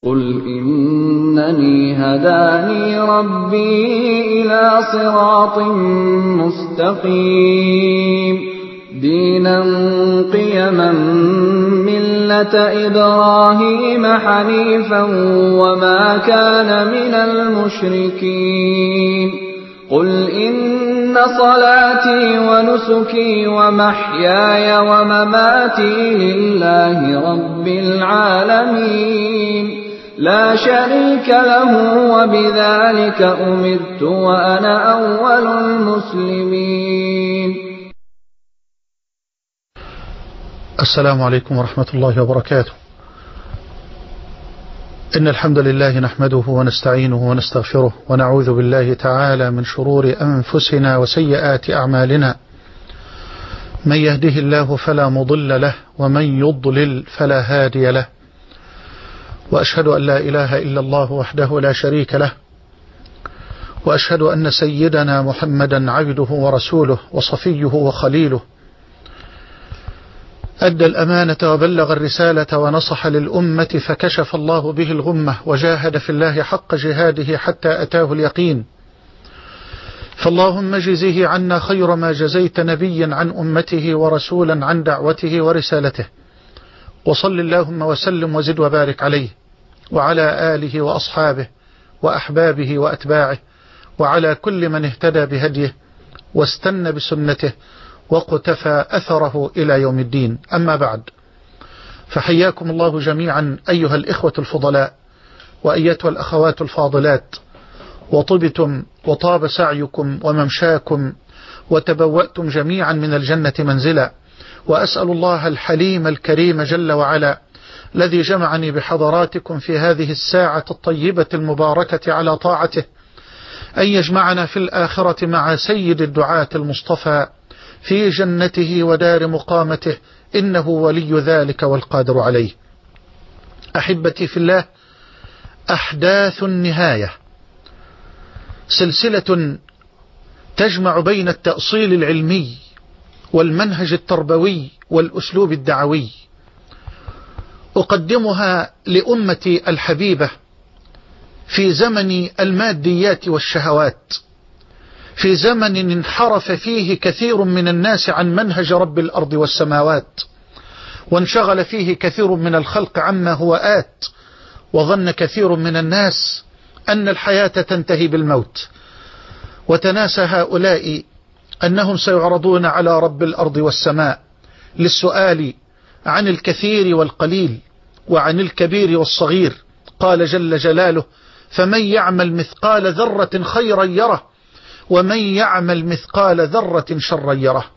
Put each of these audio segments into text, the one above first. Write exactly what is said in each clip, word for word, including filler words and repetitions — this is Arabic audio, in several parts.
قل إنني هداني ربي إلى صراط مستقيم دينا قيما ملة إبراهيم حنيفا وما كان من المشركين قل إن صلاتي ونسكي ومحياي ومماتي لله رب العالمين لا شريك له وبذلك أمرت وأنا أول المسلمين. السلام عليكم ورحمة الله وبركاته. إن الحمد لله نحمده ونستعينه ونستغفره ونعوذ بالله تعالى من شرور أنفسنا وسيئات أعمالنا، من يهده الله فلا مضل له ومن يضلل فلا هادي له، وأشهد أن لا إله إلا الله وحده لا شريك له، وأشهد أن سيدنا محمدا عبده ورسوله وصفيه وخليله، أدى الأمانة وبلغ الرسالة ونصح للأمة فكشف الله به الغمة وجاهد في الله حق جهاده حتى أتاه اليقين. فاللهم جزه عنا خير ما جزيت نبيا عن أمته ورسولا عن دعوته ورسالته، وصل اللهم وسلم وزد وبارك عليه وعلى آله وأصحابه وأحبابه وأتباعه وعلى كل من اهتدى بهديه واستنى بسنته وقتفى أثره إلى يوم الدين. أما بعد، فحياكم الله جميعا أيها الإخوة الفضلاء وأيتها الأخوات الفاضلات، وطبتم وطاب سعيكم وممشاكم وتبوأتم جميعا من الجنة منزلا، وأسأل الله الحليم الكريم جل وعلا الذي جمعني بحضراتكم في هذه الساعة الطيبة المباركة على طاعته أن يجمعنا في الآخرة مع سيد الدعاة المصطفى في جنته ودار مقامته، إنه ولي ذلك والقادر عليه. أحبتي في الله، أحداث النهاية سلسلة تجمع بين التأصيل العلمي والمنهج التربوي والأسلوب الدعوي، أقدمها لأمتي الحبيبة في زمن الماديات والشهوات، في زمن انحرف فيه كثير من الناس عن منهج رب الأرض والسماوات، وانشغل فيه كثير من الخلق عما هو آت، وظن كثير من الناس أن الحياة تنتهي بالموت، وتناسى هؤلاء أنهم سيعرضون على رب الأرض والسماء للسؤال عن الكثير والقليل وعن الكبير والصغير. قال جل جلاله: فمن يعمل مثقال ذرة خيرا يره ومن يعمل مثقال ذرة شرا يره.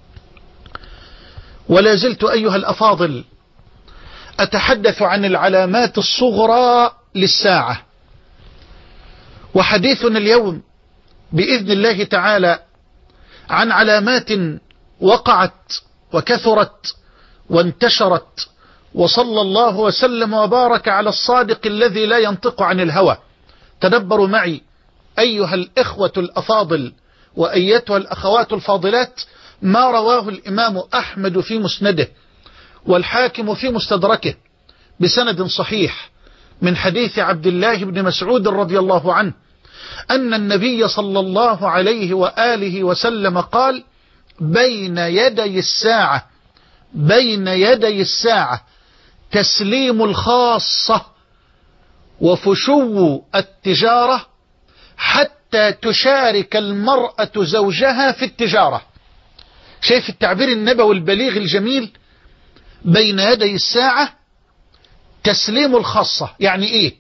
ولا زلت أيها الأفاضل أتحدث عن العلامات الصغرى للساعة، وحديثنا اليوم بإذن الله تعالى عن علامات وقعت وكثرت وانتشرت، وصلى الله وسلم وبارك على الصادق الذي لا ينطق عن الهوى. تدبروا معي أيها الإخوة الأفاضل وأيتها الأخوات الفاضلات ما رواه الإمام أحمد في مسنده والحاكم في مستدركه بسند صحيح من حديث عبد الله بن مسعود رضي الله عنه أن النبي صلى الله عليه وآله وسلم قال: بين يدي الساعة بين يدي الساعة تسليم الخاصة وفشو التجارة حتى تشارك المرأة زوجها في التجارة. شايف التعبير النبوي البليغ الجميل؟ بين يدي الساعة تسليم الخاصة يعني ايه؟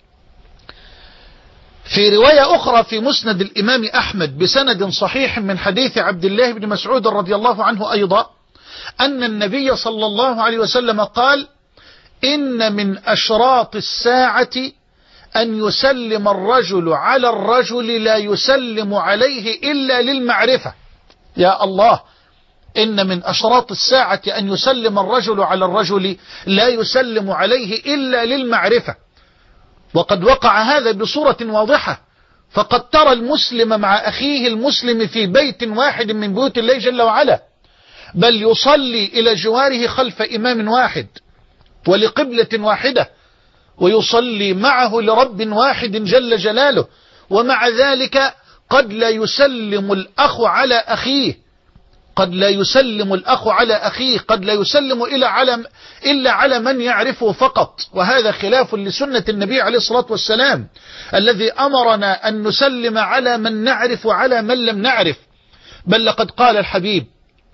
في رواية أخرى في مسند الإمام أحمد بسند صحيح من حديث عبد الله بن مسعود رضي الله عنه أيضا أن النبي صلى الله عليه وسلم قال: إن من أشراط الساعة أن يسلم الرجل على الرجل لا يسلم عليه إلا للمعرفة. يا الله، إن من أشراط الساعة أن يسلم الرجل على الرجل لا يسلم عليه إلا للمعرفة. وقد وقع هذا بصورة واضحة، فقد ترى المسلم مع أخيه المسلم في بيت واحد من بيوت الله جل وعلا، بل يصلي إلى جواره خلف إمام واحد ولقبلة واحدة، ويصلي معه لرب واحد جل جلاله، ومع ذلك قد لا يسلم الأخ على أخيه، قد لا يسلم الأخ على أخيه، قد لا يسلم إلا على إلا على من يعرفه فقط، وهذا خلاف لسنة النبي عليه الصلاة والسلام الذي أمرنا أن نسلم على من نعرف وعلى من لم نعرف. بل لقد قال الحبيب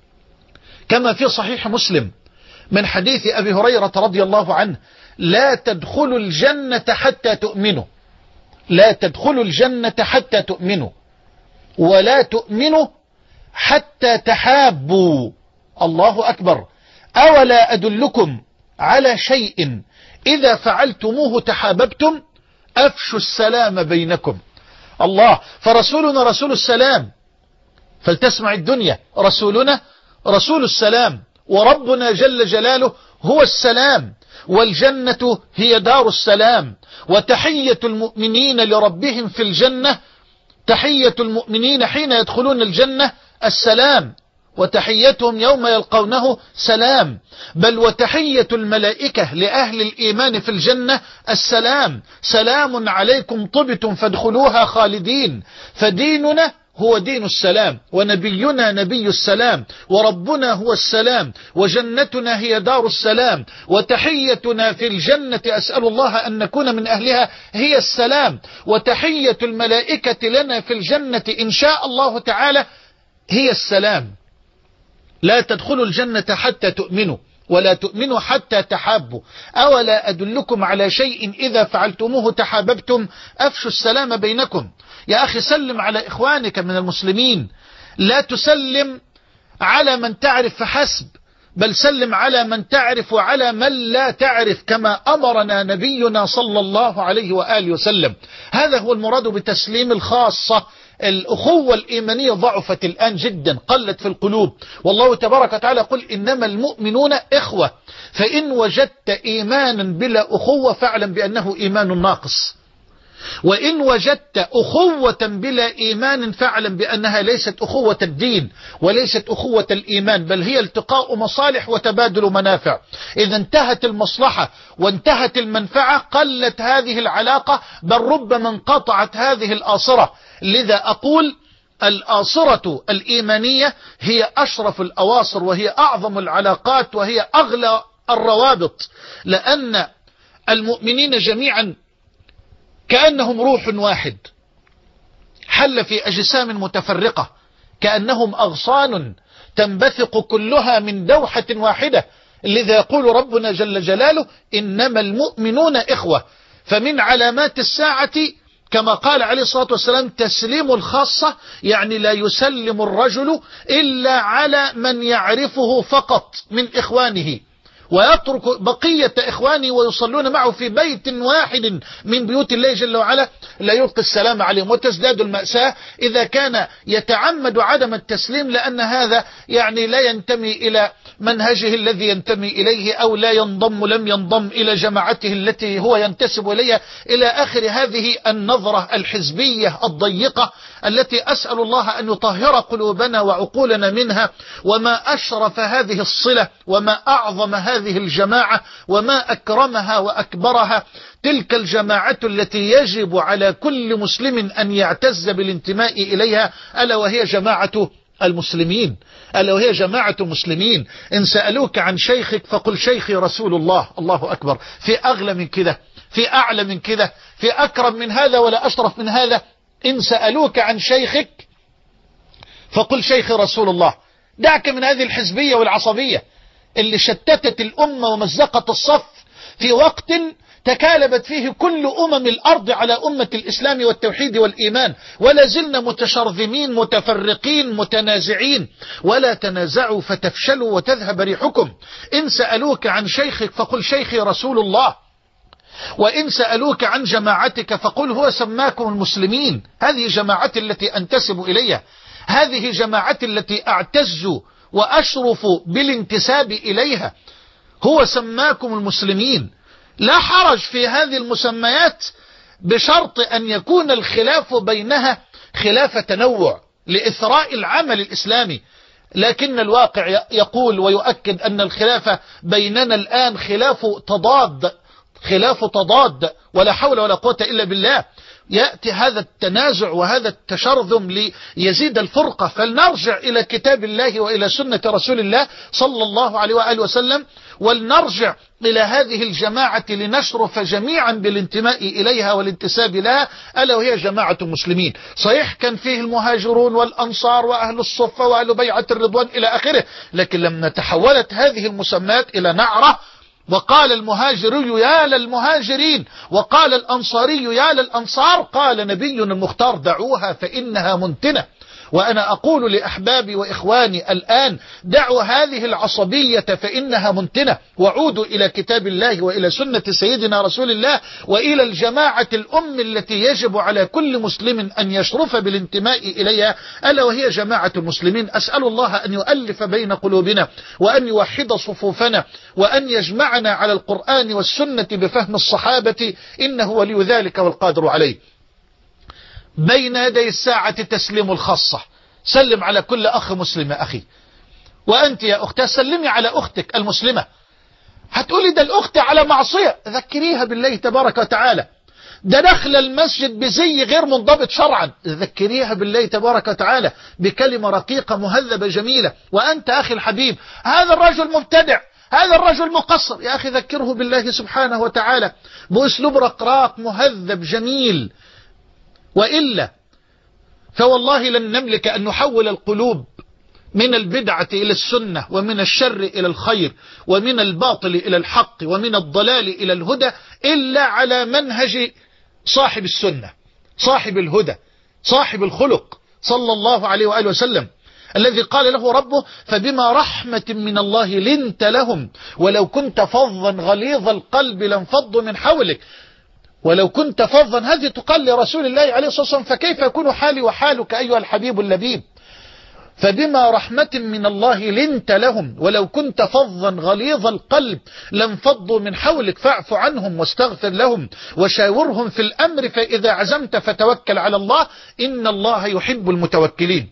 كما في صحيح مسلم من حديث أبي هريرة رضي الله عنه: لا تدخلوا الجنة حتى تؤمنوا، لا تدخلوا الجنة حتى تؤمنوا، ولا تؤمنوا حتى تحابوا. الله أكبر. أولا أدلكم على شيء إذا فعلتموه تحاببتم؟ أفشوا السلام بينكم. الله، فرسولنا رسول السلام، فلتسمع الدنيا، رسولنا رسول السلام، وربنا جل جلاله هو السلام، والجنة هي دار السلام، وتحية المؤمنين لربهم في الجنة، تحية المؤمنين حين يدخلون الجنة السلام، وتحيتهم يوم يلقونه سلام، بل وتحية الملائكة لأهل الإيمان في الجنة السلام، سلام عليكم طبتم فادخلوها خالدين. فديننا هو دين السلام، ونبينا نبي السلام، وربنا هو السلام، وجنتنا هي دار السلام، وتحيتنا في الجنة أسأل الله أن نكون من أهلها هي السلام، وتحية الملائكة لنا في الجنة إن شاء الله تعالى هي السلام. لا تدخلوا الجنة حتى تؤمنوا، ولا تؤمنوا حتى تحابوا. أولا أدلكم على شيء إذا فعلتموه تحاببتم؟ أفشوا السلام بينكم. يا أخي سلم على إخوانك من المسلمين، لا تسلم على من تعرف فحسب، بل سلم على من تعرف وعلى من لا تعرف، كما أمرنا نبينا صلى الله عليه وآله وسلم. هذا هو المراد بتسليم الخاصة. الأخوة الإيمانية ضعفت الآن جدا، قلت في القلوب، والله تبارك وتعالى قل إنما المؤمنون إخوة، فإن وجدت إيمانا بلا أخوة فاعلم بأنه إيمان ناقص، وإن وجدت أخوة بلا إيمان فاعلم بأنها ليست أخوة الدين وليست أخوة الإيمان، بل هي التقاء مصالح وتبادل منافع. إذا انتهت المصلحة وانتهت المنفعة قلت هذه العلاقة، بل ربما انقطعت هذه الآصرة. لذا أقول الآصرة الإيمانية هي أشرف الأواصر، وهي أعظم العلاقات، وهي أغلى الروابط، لأن المؤمنين جميعا كأنهم روح واحد حل في أجسام متفرقة، كأنهم أغصان تنبثق كلها من دوحة واحدة. لذا يقول ربنا جل جلاله إنما المؤمنون إخوة. فمن علامات الساعة كما قال عليه الصلاة والسلام تسليم الخاصة، يعني لا يسلم الرجل إلا على من يعرفه فقط من إخوانه، ويترك بقية إخوانه ويصلون معه في بيت واحد من بيوت الله جل وعلا لا يلقي السلام عليهم. وتزداد المأساة إذا كان يتعمد عدم التسليم، لأن هذا يعني لا ينتمي إلى منهجه الذي ينتمي إليه، أو لا ينضم لم ينضم إلى جماعته التي هو ينتسب إليها، إلى آخر هذه النظرة الحزبية الضيقة التي أسأل الله أن يطهر قلوبنا وعقولنا منها. وما أشرف هذه الصلة، وما أعظم هذه الجماعة، وما أكرمها وأكبرها، تلك الجماعة التي يجب على كل مسلم أن يعتز بالانتماء إليها، ألا وهي جماعة المسلمين، ألا وهي جماعة المسلمين. إن سألوك عن شيخك فقل شيخي رسول الله. الله أكبر. في أغلى من كده، في أعلى من كده، في أكرم من هذا ولا أشرف من هذا. إن سألوك عن شيخك فقل شيخي رسول الله. دعك من هذه الحزبية والعصبية اللي شتتت الأمة ومزقت الصف في وقت تكالبت فيه كل أمم الأرض على أمة الإسلام والتوحيد والإيمان، ولا زلنا متشرذمين متفرقين متنازعين. ولا تنازعوا فتفشلوا وتذهب ريحكم. إن سألوك عن شيخك فقل شيخي رسول الله، وإن سألوك عن جماعتك فقل هو سماكم المسلمين. هذه جماعتي التي أنتسب إليها، هذه جماعتي التي أعتز وأشرف بالانتساب إليها، هو سماكم المسلمين. لا حرج في هذه المسميات بشرط أن يكون الخلاف بينها خلاف تنوع لإثراء العمل الإسلامي، لكن الواقع يقول ويؤكد أن الخلاف بيننا الآن خلاف تضاد خلاف تضاد، ولا حول ولا قوة إلا بالله. يأتي هذا التنازع وهذا التشرذم ليزيد الفرقة. فلنرجع إلى كتاب الله وإلى سنة رسول الله صلى الله عليه وآله وسلم، ولنرجع إلى هذه الجماعة لنشرف جميعا بالانتماء إليها والانتساب لها، ألا وهي جماعة المسلمين. صحيح كان فيه المهاجرون والأنصار وأهل الصفة وأهل بيعة الرضوان إلى آخره، لكن لما تحولت هذه المسمات إلى نعرة، وقال المهاجري يا للمهاجرين وقال الأنصاري يا للأنصار، قال نبينا المختار دعوها فإنها منتنة. وأنا أقول لأحبابي وإخواني الآن دعوا هذه العصبية فإنها منتنة، وعودوا إلى كتاب الله وإلى سنة سيدنا رسول الله وإلى الجماعة الأم التي يجب على كل مسلم أن يشرف بالانتماء إليها، ألا وهي جماعة المسلمين. أسأل الله أن يؤلف بين قلوبنا وأن يوحد صفوفنا وأن يجمعنا على القرآن والسنة بفهم الصحابة، إنه ولي ذلك والقادر عليه. بين يدي الساعة تسليم الخاصة. سلم على كل أخ مسلم يا أخي، وأنت يا أختي سلمي على أختك المسلمة. هتقولي ده الأخت على معصية، ذكريها بالله تبارك وتعالى. ده دخل المسجد بزي غير منضبط شرعا، ذكريها بالله تبارك وتعالى بكلمة رقيقة مهذبة جميلة. وأنت أخي الحبيب هذا الرجل مبتدع، هذا الرجل مقصر، يا أخي ذكره بالله سبحانه وتعالى بأسلوب رقراق مهذب جميل. وإلا فوالله لن نملك أن نحول القلوب من البدعة إلى السنة، ومن الشر إلى الخير، ومن الباطل إلى الحق، ومن الضلال إلى الهدى، إلا على منهج صاحب السنة، صاحب الهدى، صاحب الخلق صلى الله عليه وآله وسلم، الذي قال له ربه فبما رحمة من الله لنت لهم ولو كنت فظا غليظ القلب لانفضوا من حولك. ولو كنت فظا، هذه تقال لرسول الله عليه الصلاة والسلام، فكيف يكون حالي وحالك أيها الحبيب اللبيب؟ فبما رحمة من الله لنت لهم ولو كنت فظا غليظ القلب لانفضوا من حولك فاعف عنهم واستغفر لهم وشاورهم في الأمر فإذا عزمت فتوكل على الله إن الله يحب المتوكلين.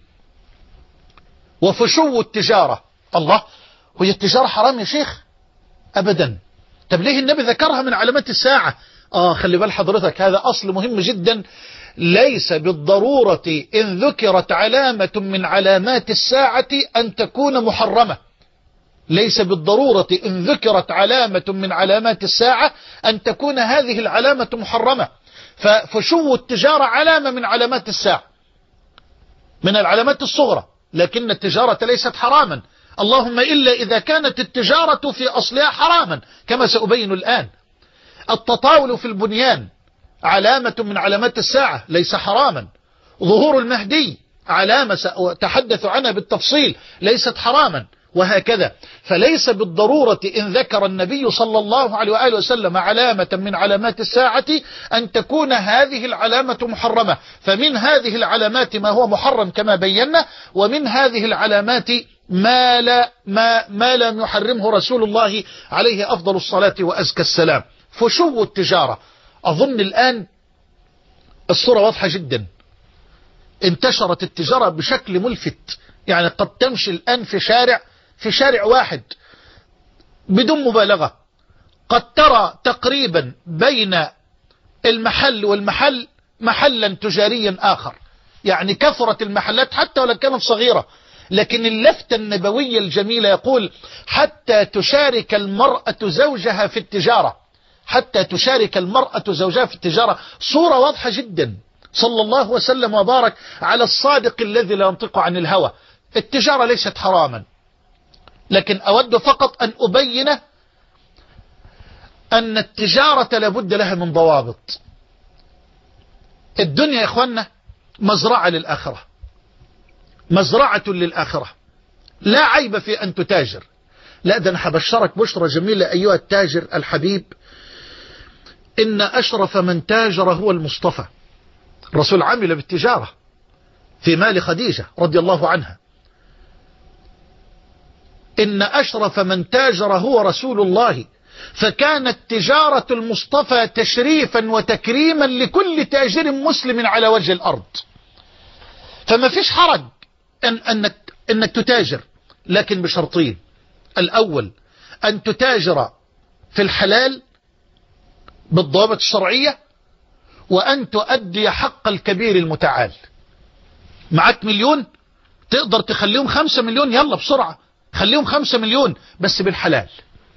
وفشو التجارة، الله، وهي التجارة حرام يا شيخ؟ أبدا. طب ليه النبي ذكرها من علامات الساعة؟ آه خلي بال حضرتك، هذا أصل مهم جدا. ليس بالضرورة إن ذكرت علامة من علامات الساعة أن تكون محرمة. ليس بالضرورة إن ذكرت علامة من علامات الساعة أن تكون هذه العلامة محرمة. ففشو التجارة علامة من علامات الساعة، من العلامات الصغرى، لكن التجارة ليست حراما، اللهم إلا إذا كانت التجارة في أصلها حراما كما سأبين الآن. التطاول في البنيان علامة من علامات الساعة، ليس حراما. ظهور المهدي علامة سأتحدث عنها بالتفصيل، ليست حراما، وهكذا. فليس بالضرورة إن ذكر النبي صلى الله عليه وآله وسلم علامة من علامات الساعة أن تكون هذه العلامة محرمة. فمن هذه العلامات ما هو محرم كما بينا، ومن هذه العلامات ما لا ما, ما لم يحرمه رسول الله عليه أفضل الصلاة وأزكى السلام. فشو التجارة، أظن الآن الصورة واضحة جدا. انتشرت التجارة بشكل ملفت، يعني قد تمشي الآن في شارع في شارع واحد بدون مبالغة قد ترى تقريبا بين المحل والمحل محلا تجاريا آخر. يعني كثرت المحلات حتى ولو كانت صغيرة، لكن اللفتة النبوية الجميلة يقول حتى تشارك المرأة زوجها في التجارة، حتى تشارك المرأة زوجها في التجارة. صورة واضحة جدا. صلى الله وسلم وبارك على الصادق الذي لا ينطق عن الهوى. التجارة ليست حراما، لكن أود فقط أن أبين أن التجارة لابد لها من ضوابط. الدنيا يا إخوانا مزرعة للآخرة، مزرعة للآخرة، لا عيب في أن تتاجر. لا، ده أنا حبشرك بشرة جميلة أيها التاجر الحبيب، إن أشرف من تاجر هو المصطفى. الرسول عمل بالتجارة في مال خديجة رضي الله عنها. إن أشرف من تاجر هو رسول الله، فكانت تجارة المصطفى تشريفا وتكريما لكل تاجر مسلم على وجه الأرض. فما فيش حرج أن أنك, أنك تتاجر، لكن بشرطين. الأول أن تتاجر في الحلال بالضوابط الشرعية، وأن تؤدي حق الكبير المتعال. معك مليون تقدر تخليهم خمسة مليون، يلا بسرعة خليهم خمسة مليون بس بالحلال.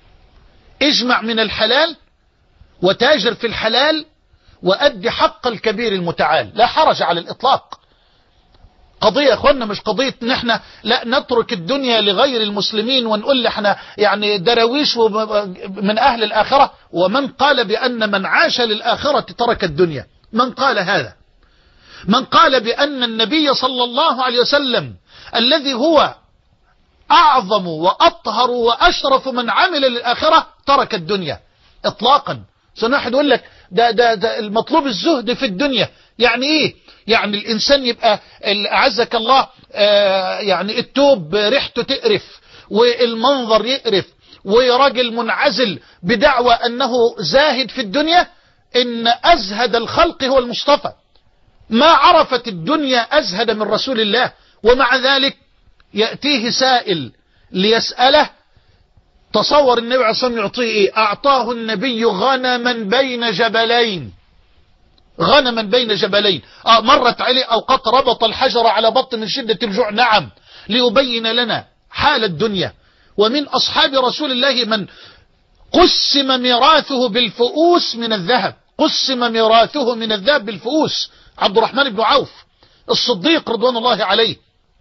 اجمع من الحلال وتاجر في الحلال وأدي حق الكبير المتعال، لا حرج على الإطلاق. قضية يا أخوانا مش قضية ان احنا لا نترك الدنيا لغير المسلمين ونقول احنا يعني درويش من أهل الآخرة. ومن قال بأن من عاش للآخرة ترك الدنيا؟ من قال هذا؟ من قال بأن النبي صلى الله عليه وسلم الذي هو أعظم وأطهر وأشرف من عمل للآخرة ترك الدنيا؟ إطلاقا. سنحن يقول لك ده, ده, ده المطلوب الزهد في الدنيا. يعني إيه؟ يعني الإنسان يبقى أعزك الله آه يعني التوب ريحته تقرف والمنظر يقرف وراجل منعزل بدعوى أنه زاهد في الدنيا. إن أزهد الخلق هو المصطفى، ما عرفت الدنيا أزهد من رسول الله. ومع ذلك يأتيه سائل ليسأله، تصور النبي عليه الصلاة والسلام يعطيه إيه؟ أعطاه النبي غنما بين جبلين، غنما بين جبلين. آه مرت عليه أوقات ربط الحجر على بطن من شدة الجوع، نعم، ليبين لنا حال الدنيا. ومن أصحاب رسول الله من قسم ميراثه بالفؤوس من الذهب، قسم ميراثه من الذهب بالفؤوس. عبد الرحمن بن عوف الصديق رضوان الله عليه،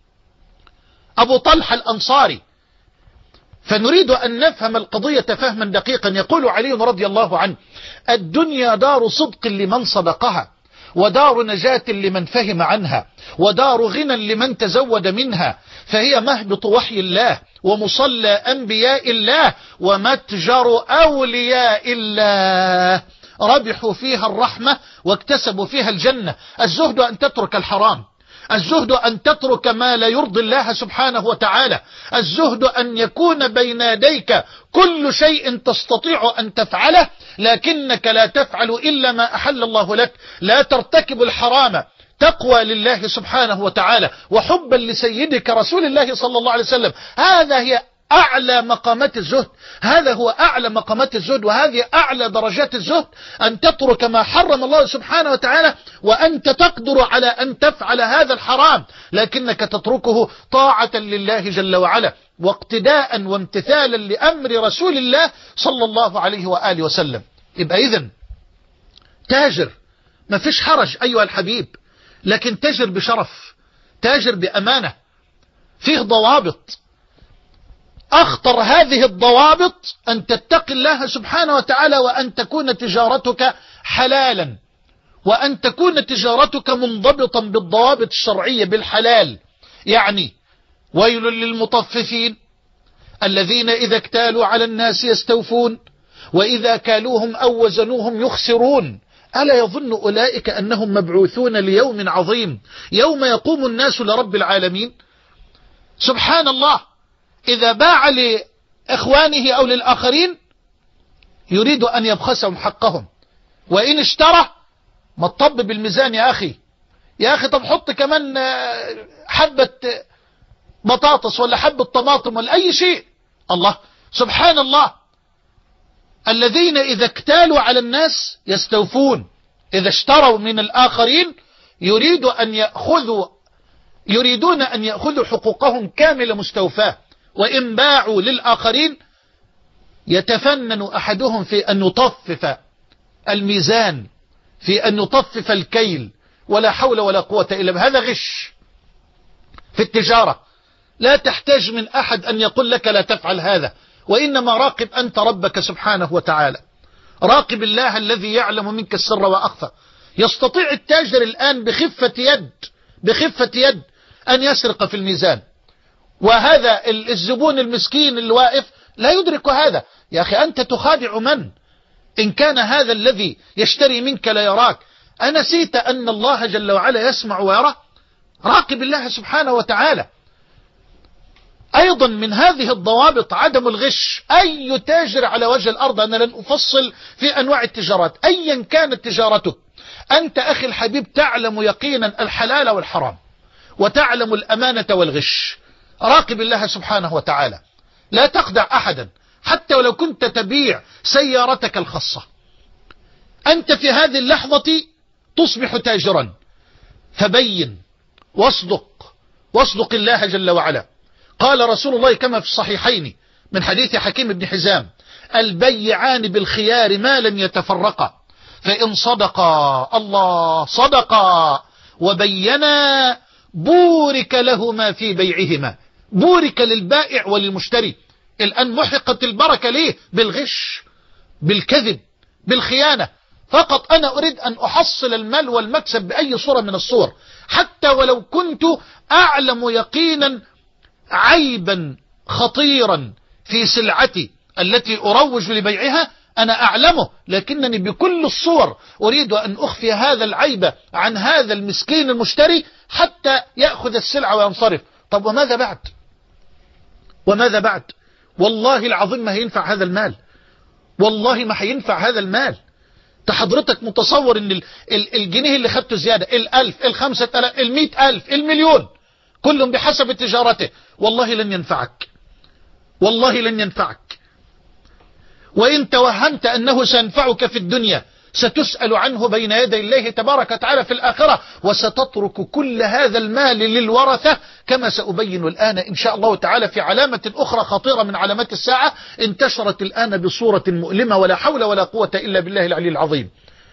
أبو طلحة الأنصاري. فنريد أن نفهم القضية فهما دقيقا. يقول علي رضي الله عنه: الدنيا دار صدق لمن صدقها، ودار نجاة لمن فهم عنها، ودار غنى لمن تزود منها، فهي مهبط وحي الله ومصلى أنبياء الله ومتجر أولياء الله، ربحوا فيها الرحمة واكتسبوا فيها الجنة. الزهد أن تترك الحرام، الزهد أن تترك ما لا يرضي الله سبحانه وتعالى، الزهد أن يكون بين يديك كل شيء تستطيع أن تفعله لكنك لا تفعل إلا ما أحل الله لك. لا ترتكب الحرام تقوى لله سبحانه وتعالى وحبا لسيدك رسول الله صلى الله عليه وسلم. هذا هي أعلى مقامات الزهد، هذا هو أعلى مقامات الزهد، وهذه أعلى درجات الزهد، أن تترك ما حرم الله سبحانه وتعالى وأنت تقدر على أن تفعل هذا الحرام لكنك تتركه طاعة لله جل وعلا واقتداء وامتثالا لأمر رسول الله صلى الله عليه وآله وسلم. يبقى إذن تاجر، ما فيش حرج أيها الحبيب، لكن تاجر بشرف، تاجر بأمانة، فيه ضوابط. أخطر هذه الضوابط أن تتقي الله سبحانه وتعالى، وأن تكون تجارتك حلالا، وأن تكون تجارتك منضبطا بالضوابط الشرعية بالحلال. يعني ويل للمطففين الذين إذا اكتالوا على الناس يستوفون وإذا كالوهم أو وزنوهم يخسرون ألا يظن أولئك أنهم مبعوثون ليوم عظيم يوم يقوم الناس لرب العالمين. سبحان الله، إذا باع لإخوانه أو للآخرين يريد أن يبخسهم حقهم، وإن اشترى ما تطب بالميزان يا أخي، يا أخي طب حط كمان حبة بطاطس ولا حبة طماطم ولا أي شيء. الله سبحان الله، الذين إذا اكتالوا على الناس يستوفون، إذا اشتروا من الآخرين يريد أن يأخذوا يريدون أن يأخذوا حقوقهم كاملة مستوفاة، وإن باعوا للآخرين يتفنن أحدهم في أن يطفف الميزان، في أن يطفف الكيل، ولا حول ولا قوة إلا بالله. هذا غش في التجارة. لا تحتاج من أحد أن يقول لك لا تفعل هذا، وإنما راقب أنت ربك سبحانه وتعالى، راقب الله الذي يعلم منك السر وأخفى. يستطيع التاجر الآن بخفة يد بخفة يد أن يسرق في الميزان، وهذا الزبون المسكين اللي واقف لا يدرك هذا. يا أخي أنت تخادع من؟ إن كان هذا الذي يشتري منك لا يراك، أنسيت أن الله جل وعلا يسمع ويرى؟ راقب الله سبحانه وتعالى. أيضا من هذه الضوابط عدم الغش. أي تاجر على وجه الأرض، أنا لن أفصل في أنواع التجارات أيا كانت تجارته، أنت أخي الحبيب تعلم يقينا الحلال والحرام، وتعلم الأمانة والغش. راقب الله سبحانه وتعالى، لا تخدع أحدا، حتى ولو كنت تبيع سيارتك الخاصة. أنت في هذه اللحظة تصبح تاجرا، فبين واصدق واصدق الله جل وعلا. قال رسول الله كما في الصحيحين من حديث حكيم بن حزام: البيعان بالخيار ما لم يتفرقا، فإن صدقا الله صدقا وبينا بورك لهما في بيعهما. بورك للبائع وللمشتري. الآن محقت البركة ليه؟ بالغش، بالكذب، بالخيانة. فقط أنا أريد أن أحصل المال والمكسب بأي صورة من الصور، حتى ولو كنت أعلم يقينا عيبا خطيرا في سلعتي التي أروج لبيعها، أنا أعلمه، لكنني بكل الصور أريد أن أخفي هذا العيب عن هذا المسكين المشتري حتى يأخذ السلعة وينصرف. طب وماذا بعد؟ وماذا بعد؟ والله العظيم ما هينفع هذا المال، والله ما هينفع هذا المال. حضرتك متصور ان الجنيه اللي خدته زيادة، الالف، الخمسة الاف، المئة الف، المليون، كلهم بحسب تجارته، والله لن ينفعك، والله لن ينفعك. وإن توهمت أنه سينفعك في الدنيا ستسأل عنه بين يدي الله تبارك وتعالى في الآخرة، وستترك كل هذا المال للورثة، كما سأبين الآن إن شاء الله تعالى في علامة أخرى خطيرة من علامات الساعة انتشرت الآن بصورة مؤلمة، ولا حول ولا قوة إلا بالله العلي العظيم.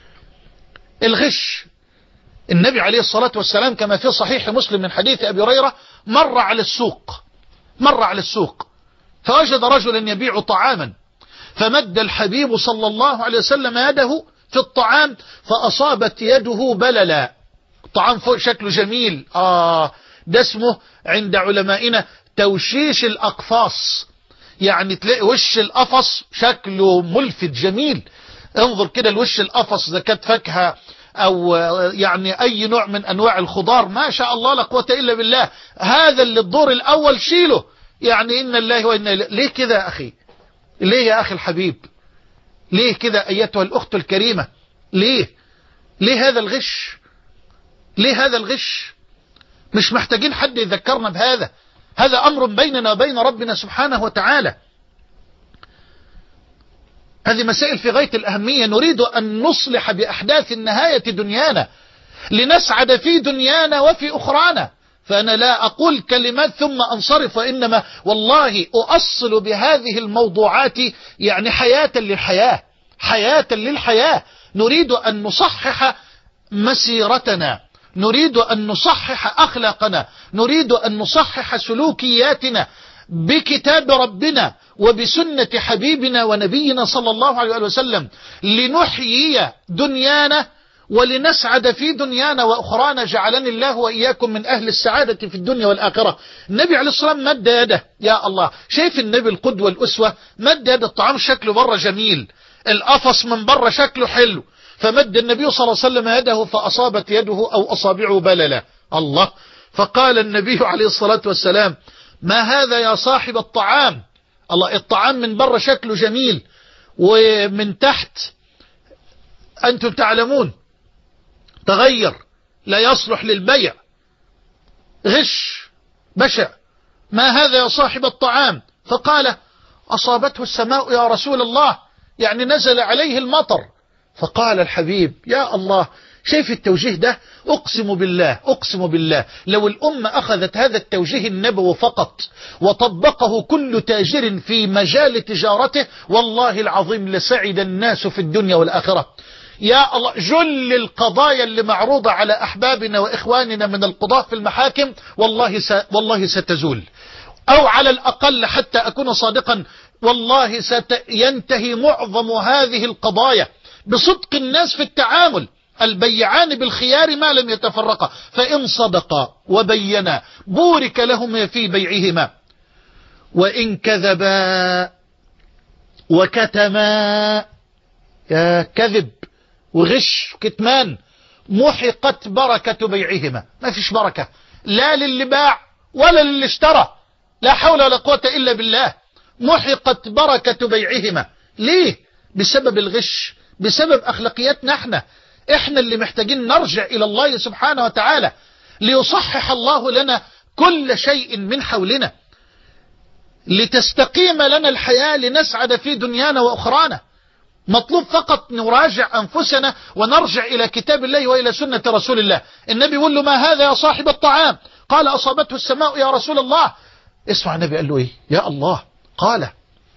الغش. النبي عليه الصلاة والسلام كما في صحيح مسلم من حديث أبي هريرة مر على السوق مر على السوق فوجد رجلا يبيع طعاما، فمد الحبيب صلى الله عليه وسلم يده في الطعام فأصابت يده بللا. طعام فوق شكله جميل، آه ده اسمه عند علمائنا توشيش الأقفاص، يعني تلاقي وش القفص شكله ملفت جميل. انظر كده الوش القفص إذا كانت فاكهة أو يعني أي نوع من أنواع الخضار، ما شاء الله لا قوة إلا بالله. هذا اللي الدور الأول شيله، يعني إن الله وإنا إليه. ليه كده يا أخي؟ ليه يا أخي الحبيب؟ ليه كده أيتها الأخت الكريمة؟ ليه ليه هذا الغش؟ ليه هذا الغش؟ مش محتاجين حد يذكرنا بهذا، هذا أمر بيننا وبين ربنا سبحانه وتعالى. هذه مسائل في غاية الأهمية. نريد أن نصلح بأحداث النهاية دنيانا، لنسعد في دنيانا وفي أخرانا. فأنا لا أقول كلمات ثم أنصرف، وإنما والله أؤصل بهذه الموضوعات يعني حياة للحياة، حياة للحياة. نريد أن نصحح مسيرتنا، نريد أن نصحح أخلاقنا، نريد أن نصحح سلوكياتنا بكتاب ربنا وبسنة حبيبنا ونبينا صلى الله عليه وسلم، لنحيي دنيانا ولنسعد في دنيانا وأخرانا. جعلني الله وإياكم من أهل السعادة في الدنيا والآخرة. النبي عليه الصلاة والسلام مد يده، يا الله، شايف النبي القدوة الأسوة، مد يد الطعام شكله بره جميل، القفص من بره شكله حلو، فمد النبي صلى الله عليه وسلم يده فأصابت يده أو أصابعه بللا. الله. فقال النبي عليه الصلاة والسلام: ما هذا يا صاحب الطعام؟ الله، الطعام من بره شكله جميل ومن تحت أنتم تعلمون تغير، لا يصلح للبيع، غش بشع. ما هذا يا صاحب الطعام؟ فقال: أصابته السماء يا رسول الله، يعني نزل عليه المطر. فقال الحبيب: يا الله، شايف التوجيه ده؟ أقسم بالله أقسم بالله لو الأمة أخذت هذا التوجيه النبوي فقط وطبقه كل تاجر في مجال تجارته، والله العظيم لسعد الناس في الدنيا والآخرة. يا الله، جل القضايا اللي معروضة على أحبابنا وإخواننا من القضاة في المحاكم والله س... والله ستزول، أو على الأقل حتى أكون صادقا والله سينتهي معظم هذه القضايا بصدق الناس في التعامل. البيعان بالخيار ما لم يتفرقا، فإن صدقا وبينا بورك لهم في بيعهما، وإن كذبا وكتما، يا كذب وغش وكتمان، محقت بركة بيعهما. ما فيش بركة لا للي باع ولا للي اشترى، لا حول ولا قوة إلا بالله. محقت بركة بيعهما. ليه؟ بسبب الغش، بسبب أخلاقياتنا احنا احنا اللي محتاجين نرجع إلى الله سبحانه وتعالى ليصحح الله لنا كل شيء من حولنا، لتستقيم لنا الحياة، لنسعد في دنيانا وأخرانا. مطلوب فقط نراجع أنفسنا ونرجع إلى كتاب الله وإلى سنة رسول الله. النبي يقول له ما هذا يا صاحب الطعام؟ قال أصابته السماء يا رسول الله. اسمع النبي قال له إيه؟ يا الله. قال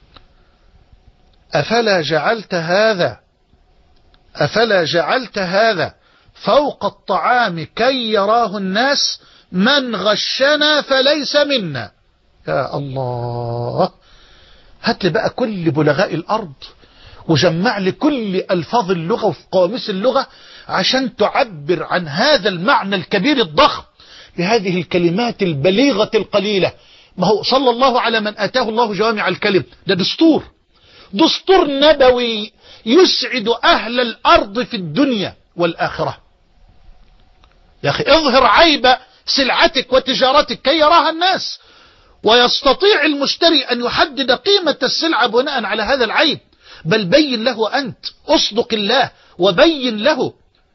أفلا جعلت هذا أفلا جعلت هذا فوق الطعام كي يراه الناس؟ من غشنا فليس منا. يا الله. هات لي بقى كل بلغاء الأرض وجمع لي كل ألفاظ اللغة وفي قواميس اللغة عشان تعبر عن هذا المعنى الكبير الضخم لهذه الكلمات البليغة القليلة. ما هو صلى الله على من آتاه الله جوامع الكلم. ده دستور دستور نبوي يسعد أهل الأرض في الدنيا والآخرة. يا أخي اظهر عيب سلعتك وتجارتك كي يراها الناس، ويستطيع المشتري أن يحدد قيمة السلعة بناء على هذا العيب. بل بين له أنت، أصدق الله وبين له.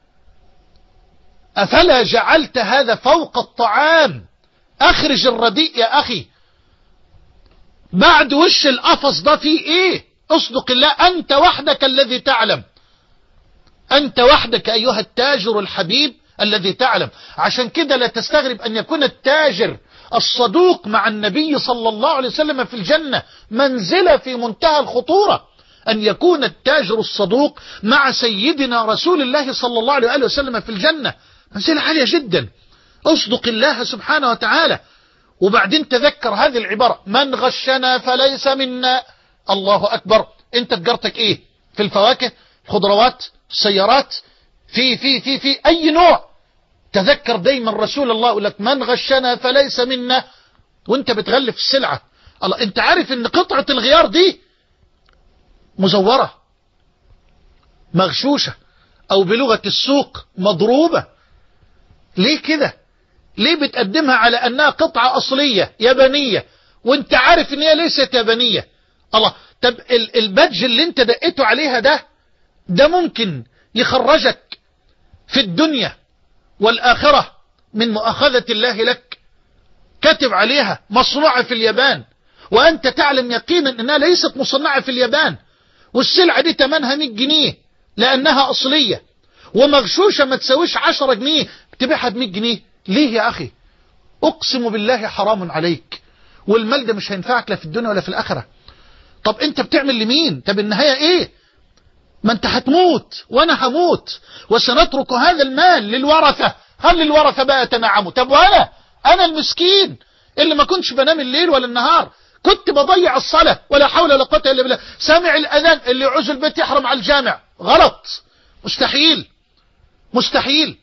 أفلا جعلت هذا فوق الطعام؟ أخرج الرديء يا أخي. بعد وش القفص ده فيه إيه؟ أصدق الله. أنت وحدك الذي تعلم، أنت وحدك أيها التاجر الحبيب الذي تعلم. عشان كده لا تستغرب أن يكون التاجر الصدوق مع النبي صلى الله عليه وسلم في الجنة منزلة في منتهى الخطورة. أن يكون التاجر الصدوق مع سيدنا رسول الله صلى الله عليه وسلم في الجنة منزلة عالية جدا. أصدق الله سبحانه وتعالى. وبعدين تذكر هذه العبارة من غشنا فليس منا. الله أكبر. أنت تجارتك إيه؟ في الفواكه، خضروات، سيارات، في في في في أي نوع. تذكر دايما رسول الله يقول لك من غشنا فليس منا. وانت بتغلف السلعة. الله، انت عارف ان قطعة الغيار دي مزورة مغشوشة او بلغة السوق مضروبة. ليه كده؟ ليه بتقدمها على انها قطعة اصلية يابانية وانت عارف ان هي ليست يابانية؟ الله. طب البادج اللي انت دقيته عليها ده ده ممكن يخرجك في الدنيا والآخرة من مؤاخذة الله لك. كاتب عليها مصنوعة في اليابان وأنت تعلم يقينا أنها ليست مصنعة في اليابان، والسلعة دي تمنها مئة جنيه لأنها أصلية ومغشوشة ما تسويش عشرة جنيه تبيعها ب مئة جنيه. ليه يا أخي؟ أقسم بالله حرام عليك، والمال ده مش هينفعك لا في الدنيا ولا في الآخرة. طب أنت بتعمل لمين؟ طب النهاية إيه؟ ما أنت هتموت وأنا هموت وسنترك هذا المال للورثة. هل للورثة بقى يتنعموا؟ طب وأنا أنا المسكين اللي ما كنتش بنام الليل ولا النهار، كنت بضيع الصلاة ولا حول ولا قوة إلا بالله، سامع الأذان اللي يعوز البيت يحرم على الجامع. غلط، مستحيل مستحيل.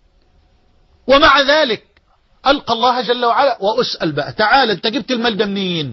ومع ذلك ألقى الله جل وعلا وأسأل بقى تعال أنت جبت المال ده منين؟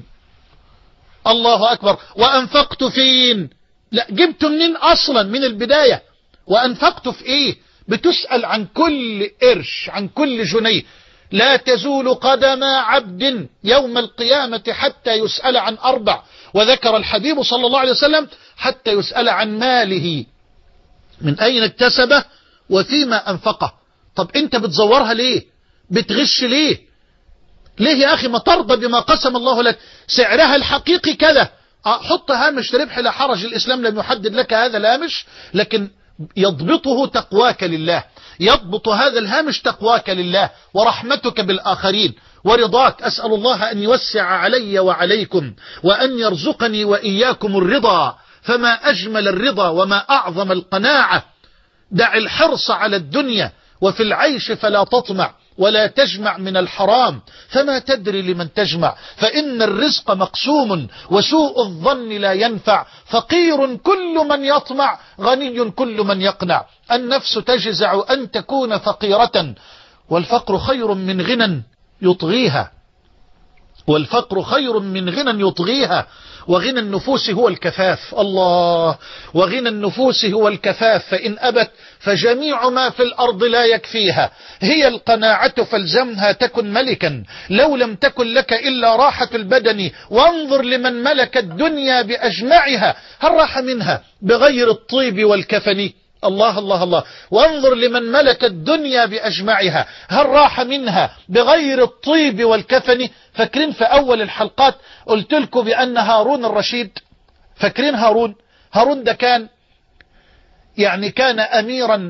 الله أكبر. وأنفقت فين؟ لا، جبت منين أصلا من البداية؟ وأنفقت في إيه؟ بتسأل عن كل قرش، عن كل جنيه. لا تزول قدم عبد يوم القيامة حتى يسأل عن أربع، وذكر الحبيب صلى الله عليه وسلم حتى يسأل عن ماله من أين اكتسبه وفيما أنفقه. طب أنت بتزورها ليه؟ بتغش ليه؟ ليه يا أخي؟ ما ترضى بما قسم الله لك. سعرها الحقيقي كذا، حط هامش ربح لا حرج. الإسلام لم يحدد لك هذا الهامش، لكن يضبطه تقواك لله، يضبط هذا الهامش تقواك لله ورحمتك بالآخرين ورضاك. أسأل الله أن يوسع علي وعليكم وأن يرزقني وإياكم الرضا، فما أجمل الرضا وما أعظم القناعة. دع الحرص على الدنيا وفي العيش فلا تطمع ولا تجمع من الحرام، فما تدري لمن تجمع، فإن الرزق مقسوم وسوء الظن لا ينفع. فقير كل من يطمع، غني كل من يقنع. النفس تجزع أن تكون فقيرة، والفقر خير من غنى يطغيها، والفقر خير من غنى يطغيها. وغنى النفوس هو الكفاف. الله. وغنى النفوس هو الكفاف، فإن أبت فجميع ما في الأرض لا يكفيها. هي القناعة فالزمها تكن ملكا، لو لم تكن لك إلا راحة البدن. وانظر لمن ملك الدنيا بأجمعها، هل راح منها بغير الطيب والكفن؟ الله الله الله. وانظر لمن ملك الدنيا بأجمعها، هل راح منها بغير الطيب والكفن؟ فاكرين في أول الحلقات قلت لكم بأن هارون الرشيد، فاكرين هارون؟ هارون ده كان يعني كان أميرا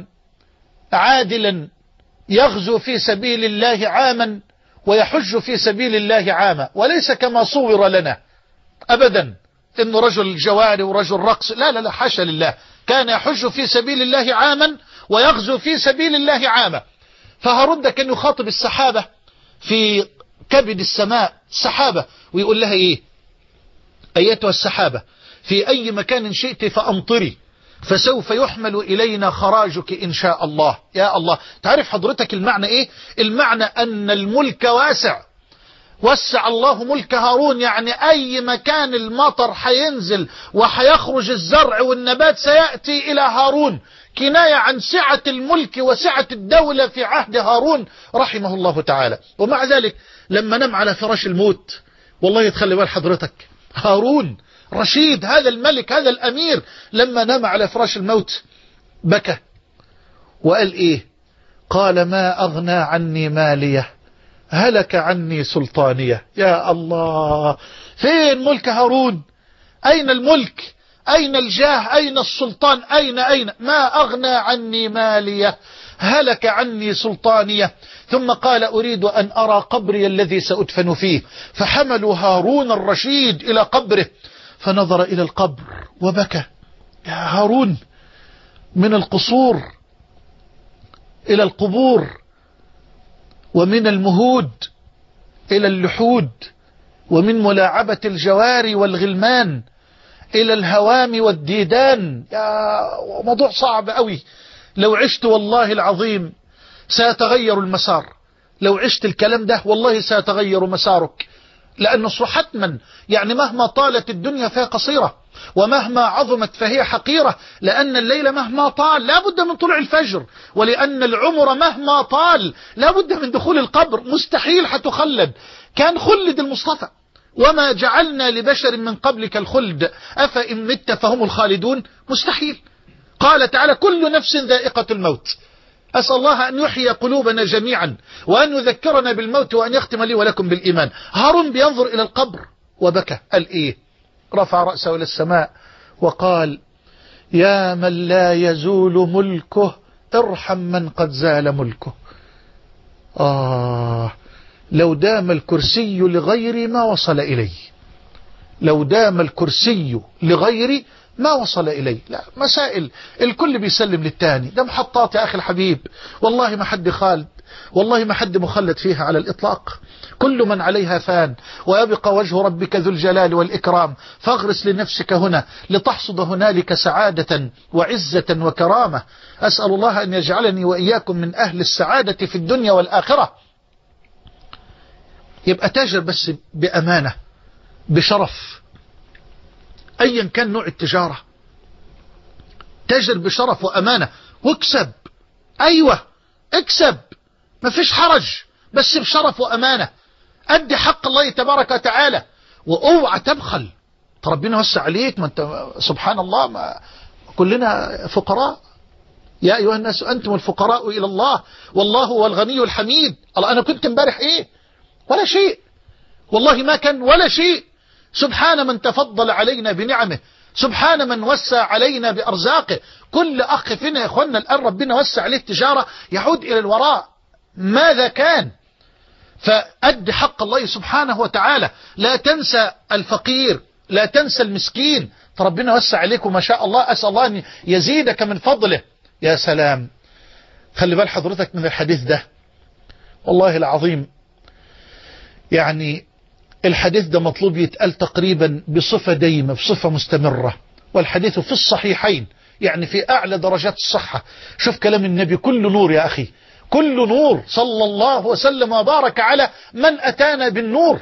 عادلا يغزو في سبيل الله عاما ويحج في سبيل الله عاما، وليس كما صور لنا أبدا إنه رجل جواري ورجل رقص، لا لا لا حاشا لله، كان يحج في سبيل الله عاما ويغزو في سبيل الله عاما. فهارون ده كان يخاطب السحابة في كبد السماء، السحابة، ويقول لها إيه؟ أيتها السحابة في أي مكان شئت فأمطري فسوف يحمل إلينا خراجك إن شاء الله. يا الله، تعرف حضرتك المعنى إيه؟ المعنى أن الملك واسع، وسع الله ملك هارون، يعني أي مكان المطر حينزل وحيخرج الزرع والنبات سيأتي إلى هارون، كناية عن سعة الملك وسعة الدولة في عهد هارون رحمه الله تعالى. ومع ذلك لما نم على فراش الموت، والله يتخلي بال حضرتك، هارون رشيد هذا الملك هذا الأمير لما نام على فراش الموت بكى وقال إيه؟ قال ما أغنى عني مالية هلك عني سلطانية. يا الله، فين ملك هارون؟ أين الملك؟ أين الجاه؟ أين السلطان؟ أين أين ما أغنى عني مالية هلك عني سلطانية. ثم قال أريد أن أرى قبري الذي سأدفن فيه، فحملوا هارون الرشيد إلى قبره، فنظر إلى القبر وبكى. يا هارون، من القصور إلى القبور، ومن المهود إلى اللحود، ومن ملاعبة الجواري والغلمان إلى الهوام والديدان. يا موضوع صعب قوي. لو عشت والله العظيم سيتغير المسار، لو عشت الكلام ده والله سيتغير مسارك، لأنه حتما يعني مهما طالت الدنيا فهي قصيرة، ومهما عظمت فهي حقيرة، لأن الليل مهما طال لا بد من طلوع الفجر، ولأن العمر مهما طال لا بد من دخول القبر، مستحيل حتخلد. كان خلد المصطفى، وما جعلنا لبشر من قبلك الخلد أفإن مت فهم الخالدون، مستحيل. قال تعالى كل نفس ذائقة الموت. أسأل الله أن يحيي قلوبنا جميعا، وأن يذكرنا بالموت، وأن يختم لي ولكم بالإيمان. هارون بينظر إلى القبر وبكى. قال إيه؟ رفع رأسه إلى السماء وقال يا من لا يزول ملكه ارحم من قد زال ملكه. آه، لو دام الكرسي لغيري ما وصل إلي، لو دام الكرسي لغيري ما وصل إلي. لا، مسائل الكل بيسلم للتاني، ده محطات يا أخي الحبيب، والله ما حد خالد، والله ما حد مخلد فيها على الإطلاق. كل من عليها فان، ويبقى وجه ربك ذو الجلال والإكرام، فاغرس لنفسك هنا لتحصد هنالك سعادة وعزة وكرامة. أسأل الله أن يجعلني وإياكم من أهل السعادة في الدنيا والآخرة. يبقى تاجر بس بأمانة، بشرف، أيا كان نوع التجارة، تاجر بشرف وأمانة واكسب. أيوة اكسب، ما فيش حرج، بس بشرف وأمانة. أدي حق الله تبارك وتعالى، وأوعى تبخل. ربنا وسع عليك، ما أنت سبحان الله ما كلنا فقراء. يا أيها الناس أنتم الفقراء إلى الله والله هو الغني الحميد. الله، أنا كنت امبارح إيه؟ ولا شيء، والله ما كان ولا شيء. سبحان من تفضل علينا بنعمه، سبحان من وسع علينا بأرزاقه. كل أخ فينا يا أخوانا الآن ربنا وسع عليه التجارة يعود إلى الوراء ماذا كان. فأد حق الله سبحانه وتعالى، لا تنسى الفقير، لا تنسى المسكين. فربنا وسع عليكم ما شاء الله، أسأل الله أن يزيدك من فضله. يا سلام، خلي بال حضرتك من الحديث ده، والله العظيم يعني الحديث ده مطلوب يتقال تقريبا بصفة دايمة، بصفة مستمرة، والحديث في الصحيحين، يعني في أعلى درجات الصحة. شوف كلام النبي كله نور يا أخي، كل نور، صلى الله وسلم وبارك على من أتانا بالنور.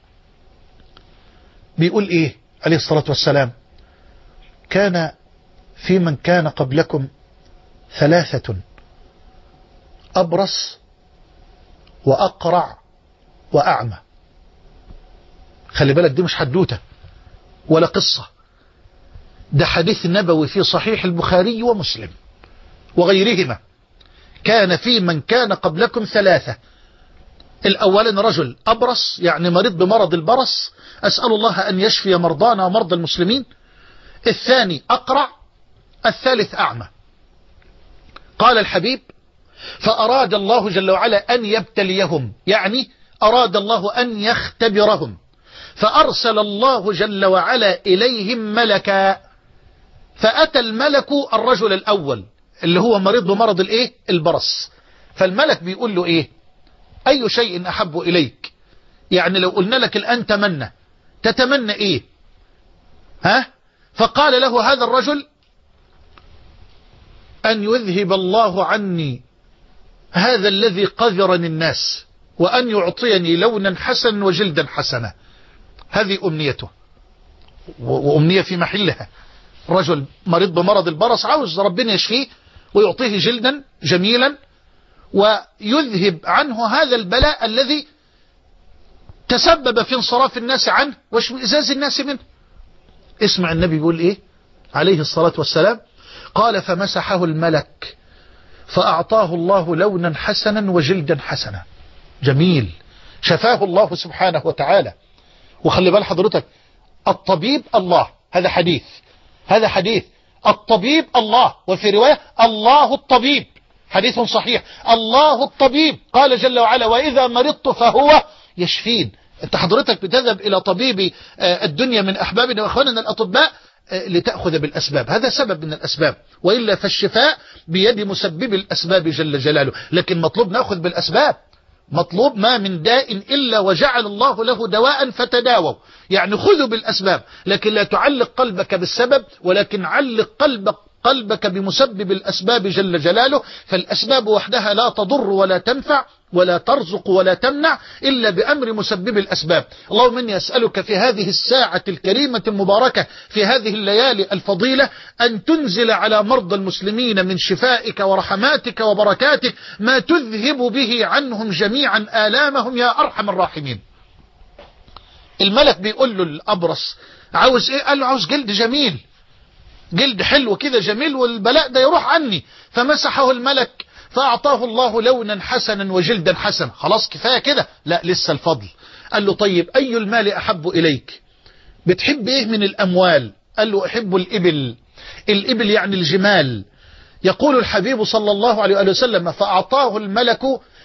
بيقول إيه عليه الصلاة والسلام؟ كان في من كان قبلكم ثلاثة، أبرص وأقرع وأعمى. خلي بالك، دي مش حدوتة ولا قصة، ده حديث نبوي في صحيح البخاري ومسلم وغيرهما. كان في من كان قبلكم ثلاثة، الأولين رجل أبرص، يعني مريض بمرض البرص، أسأل الله أن يشفي مرضانا ومرضى المسلمين. الثاني أقرع، الثالث أعمى. قال الحبيب فأراد الله جل وعلا أن يبتليهم، يعني أراد الله أن يختبرهم، فأرسل الله جل وعلا إليهم ملكا. فأتى الملك الرجل الأول اللي هو مريض بمرض الإيه؟ البرص. فالملك بيقول له إيه؟ أي شيء أحب إليك؟ يعني لو قلنا لك الآن تمنى، تتمنى إيه؟ ها؟ فقال له هذا الرجل أن يذهب الله عني هذا الذي قذرني الناس، وأن يعطيني لونا حسنا وجلدا حسنا. هذه أمنيته، وأمنية في محلها. رجل مريض بمرض البرص عاوز ربنا يشفيه ويعطيه جلدا جميلا ويذهب عنه هذا البلاء الذي تسبب في انصراف الناس عنه واشمئزاز الناس منه. اسمع النبي بيقول ايه عليه الصلاة والسلام، قال فمسحه الملك فأعطاه الله لونا حسنا وجلدا حسنا. جميل، شفاه الله سبحانه وتعالى. وخلي بال حضرتك، الطبيب الله، هذا حديث، هذا حديث، الطبيب الله، وفي رواية الله الطبيب، حديث صحيح، الله الطبيب. قال جل وعلا وإذا مرضت فهو يشفين. انت حضرتك بتذهب إلى طبيب الدنيا من أحبابنا وأخواننا الأطباء لتأخذ بالأسباب، هذا سبب من الأسباب، وإلا فالشفاء بيد مسبب الأسباب جل جلاله. لكن مطلوب نأخذ بالأسباب، مطلوب ما من داء إلا وجعل الله له دواء فتداووا، يعني خذوا بالأسباب، لكن لا تعلق قلبك بالسبب، ولكن علق قلبك قلبك بمسبب الأسباب جل جلاله. فالأسباب وحدها لا تضر ولا تنفع ولا ترزق ولا تمنع إلا بأمر مسبب الأسباب. اللهم إني أسألك في هذه الساعة الكريمة المباركة، في هذه الليالي الفضيلة، أن تنزل على مرضى المسلمين من شفائك ورحماتك وبركاتك ما تذهب به عنهم جميعا آلامهم يا أرحم الراحمين. الملك بيقول له الأبرص عاوز إيه؟ قال له عاوز جلد جميل، جلد حلو كده جميل، والبلاء ده يروح عني. فمسحه الملك فأعطاه الله لونا حسنا وجلدا حسنا. خلاص كفاية كده؟ لا، لسه الفضل. قال له طيب أي المال أحب إليك؟ بتحب إيه من الأموال؟ قال له أحب الإبل. الإبل يعني الجمال. يقول الحبيب صلى الله عليه وسلم فأعطاه الملك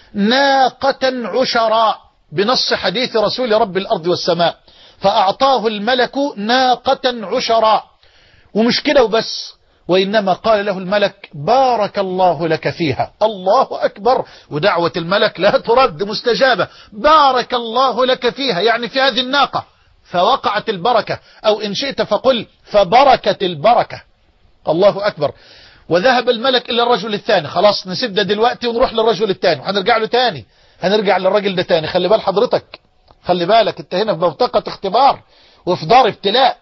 ناقة عشراء، بنص حديث رسول رب الأرض والسماء، فأعطاه الملك ناقة عشراء. ومش كده وبس، وإنما قال له الملك بارك الله لك فيها. الله أكبر، ودعوة الملك لا ترد، مستجابة. بارك الله لك فيها، يعني في هذه الناقة، فوقعت البركة، أو إن شئت فقل فبركت البركة. الله أكبر. وذهب الملك إلى الرجل الثاني. خلاص نسيب ده دلوقتي ونروح للرجل الثاني، وهنرجع له تاني، هنرجع للرجل ده تاني. خلي بال حضرتك، خلي بالك، انت هنا في منطقة اختبار وفي دار ابتلاء،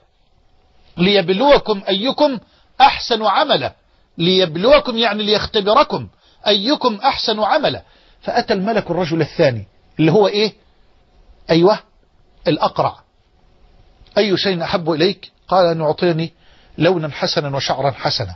ليبلوكم أيكم أحسن عملا. ليبلوكم يعني ليختبركم أيكم أحسن عملا. فأتى الملك الرجل الثاني اللي هو إيه؟ أيوه الأقرع. أي شيء أحب إليك؟ قال أن يعطيني لونا حسنا وشعرا حسنا.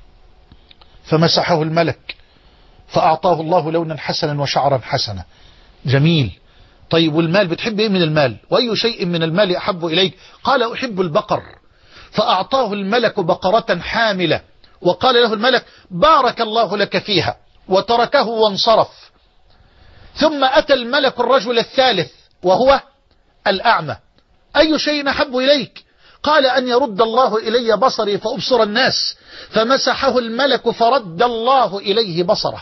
فمسحه الملك فأعطاه الله لونا حسنا وشعرا حسنا. جميل. طيب والمال بتحب إيه من المال؟ وأي شيء من المال أحب إليك؟ قال أحب البقر. فأعطاه الملك بقرة حاملة، وقال له الملك بارك الله لك فيها، وتركه وانصرف. ثم أتى الملك الرجل الثالث وهو الأعمى. أي شيء أحب إليك؟ قال أن يرد الله إلي بصري فأبصر الناس. فمسحه الملك فرد الله إليه بصره.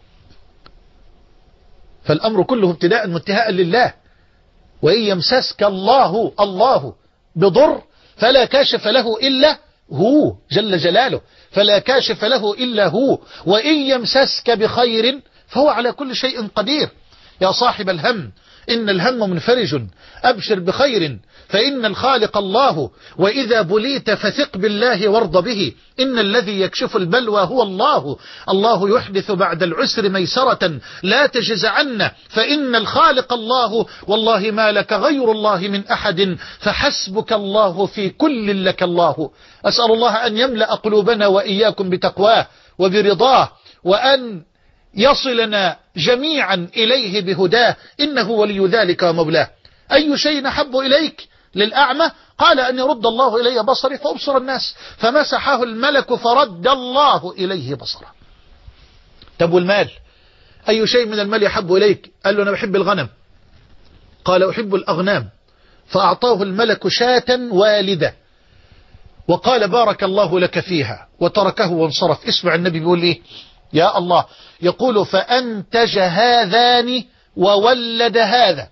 فالأمر كله ابتداء وانتهاء لله. وإن يمسسك الله الله بضر فلا كاشف له إلا هو جل جلاله، فلا كاشف له إلا هو. وإن يمسسك بخير فهو على كل شيء قدير. يا صاحب الهم إن الهم منفرج، أبشر بخير فإن الخالق الله، وإذا بليت فثق بالله وارض به، إن الذي يكشف البلوى هو الله. الله يحدث بعد العسر ميسرة، لا تجز عنا فإن الخالق الله، والله ما لك غير الله من أحد، فحسبك الله في كل لك الله. أسأل الله أن يملأ قلوبنا وإياكم بتقواه وبرضاه، وأن يصلنا جميعا إليه بهداه، إنه ولي ذلك ومولاه. أي شيء أحب إليك؟ للأعمى قال أن يرد الله إلي بصري فأبصر الناس. فمسحه الملك فرد الله إليه بصره. طب والمال؟ أي شيء من المال يحب إليك؟ قال له أنا بحب الغنم. قال أحب الأغنام. فأعطاه الملك شاة والدة وقال بارك الله لك فيها وتركه وانصرف. اسمع النبي بيقول إيه؟ يا الله، يقول فأنتج هذان وولد هذا.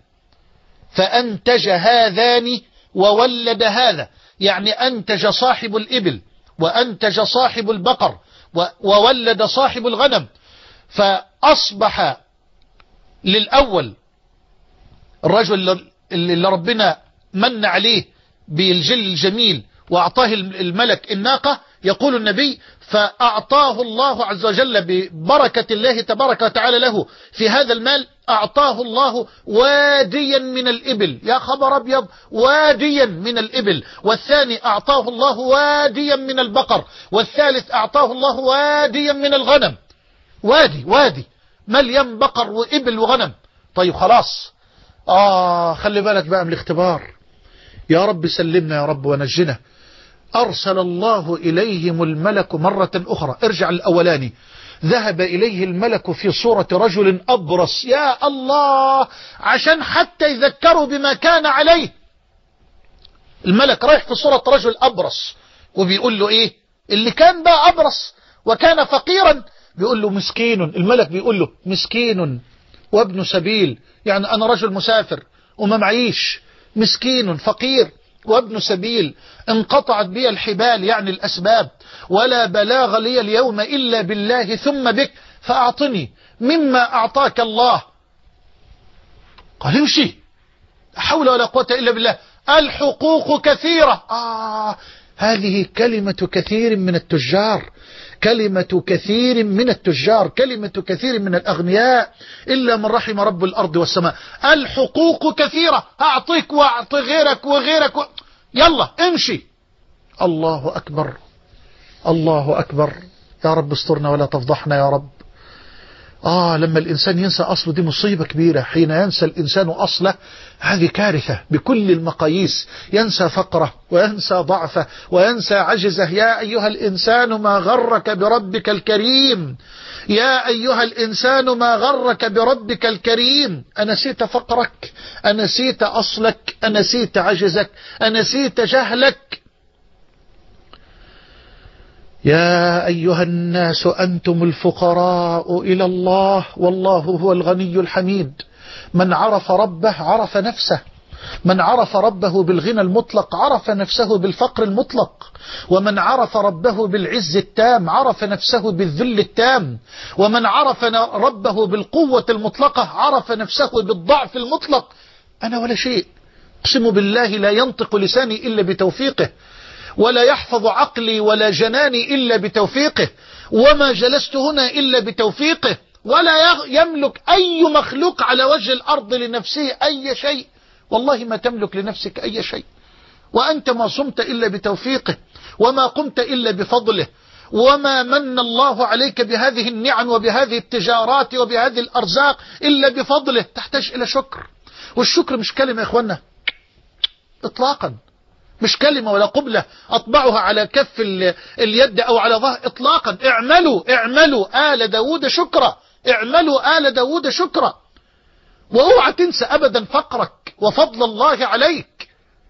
فأنتج هذان وولد هذا، يعني أنتج صاحب الإبل وأنتج صاحب البقر وولد صاحب الغنم. فأصبح للأول الرجل اللي ربنا من عليه بالجل الجميل وأعطاه الملك الناقة، يقول النبي فأعطاه الله عز وجل ببركة الله تبارك وتعالى له في هذا المال، أعطاه الله واديا من الإبل. يا خبر أبيض، واديا من الإبل. والثاني أعطاه الله واديا من البقر. والثالث أعطاه الله واديا من الغنم. وادي وادي مليان بقر وإبل وغنم. طيب خلاص، آه خلي بالك بقى من الاختبار. يا رب سلمنا يا رب ونجنا. أرسل الله إليهم الملك مرة أخرى. ارجع الأولاني، ذهب إليه الملك في صورة رجل أبرص. يا الله، عشان حتى يذكروا بما كان عليه. الملك رايح في صورة رجل أبرص وبيقول له إيه؟ اللي كان بقى أبرص وكان فقيرا بيقول له مسكين. الملك بيقول له مسكين وابن سبيل، يعني أنا رجل مسافر وما معيش، مسكين فقير وابن سبيل، انقطعت بي الحبال يعني الأسباب، ولا بلاغ لي اليوم إلا بالله ثم بك، فأعطني مما أعطاك الله. قال امشي، لا حول ولا قوة إلا بالله. الحقوق كثيرة. آه هذه كلمة كثير من التجار، كلمة كثير من التجار، كلمة كثير من الأغنياء، إلا من رحم رب الأرض والسماء. الحقوق كثيرة، أعطيك وأعطي غيرك وغيرك و... يلا امشي. الله أكبر، الله أكبر. يا رب استرنا ولا تفضحنا يا رب. آه لما الإنسان ينسى أصله دي مصيبة كبيرة. حين ينسى الإنسان أصله هذه كارثة بكل المقاييس. ينسى فقره وينسى ضعفه وينسى عجزه. يا أيها الإنسان ما غرك بربك الكريم، يا أيها الإنسان ما غرك بربك الكريم. أنسيت فقرك، أنسيت أصلك، أنسيت عجزك، أنسيت جهلك. يا أيها الناس أنتم الفقراء إلى الله والله هو الغني الحميد. من عرف ربه عرف نفسه، من عرف ربه بالغنى المطلق عرف نفسه بالفقر المطلق، ومن عرف ربه بالعز التام عرف نفسه بالذل التام، ومن عرف ربه بالقوة المطلقة عرف نفسه بالضعف المطلق. أنا ولا شيء، أقسم بالله لا ينطق لساني إلا بتوفيقه، ولا يحفظ عقلي ولا جناني إلا بتوفيقه، وما جلست هنا إلا بتوفيقه، ولا يملك أي مخلوق على وجه الأرض لنفسه أي شيء. والله ما تملك لنفسك أي شيء، وأنت ما صمت إلا بتوفيقه، وما قمت إلا بفضله، وما من الله عليك بهذه النعم وبهذه التجارات وبهذه الأرزاق إلا بفضله. تحتاج إلى شكر، والشكر مش كلمة يا إخوانا إطلاقا، مش كلمة ولا قبلة أطبعها على كف اليد أو على ظهر إطلاقا. اعملوا اعملوا آل داود شكرا، اعملوا آل داود شكرا. واوعى تنسى أبدا فقرك وفضل الله عليك.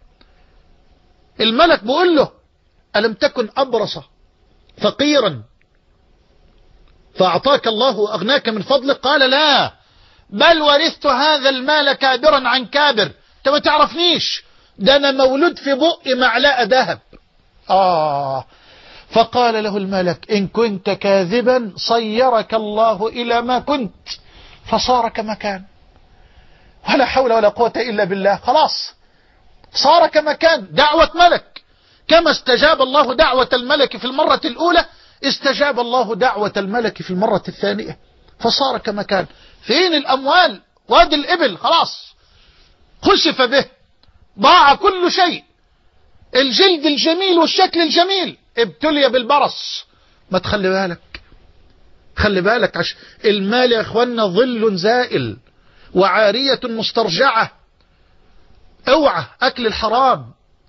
الملك بيقول له ألم تكن أبرص فقيرا فأعطاك الله أغناك من فضلك؟ قال لا، بل ورثت هذا المال كابرا عن كابر. انت ما تعرفنيش، ده أنا مولود في بق معلقة ذهب. آه فقال له الملك إن كنت كاذبا صيرك الله إلى ما كنت، فصار كما كان. ولا حول ولا قوة إلا بالله. خلاص صار كما كان. دعوة ملك، كما استجاب الله دعوة الملك في المرة الأولى استجاب الله دعوة الملك في المرة الثانية، فصار كما كان. فين الأموال؟ وادي الإبل خلاص خسف به، ضاع كل شيء. الجلد الجميل والشكل الجميل ابتلي بالبرص. ما تخلي بالك، خلي بالك، عش المال يا اخوانا ظل زائل وعارية مسترجعة. اوعى اكل الحرام،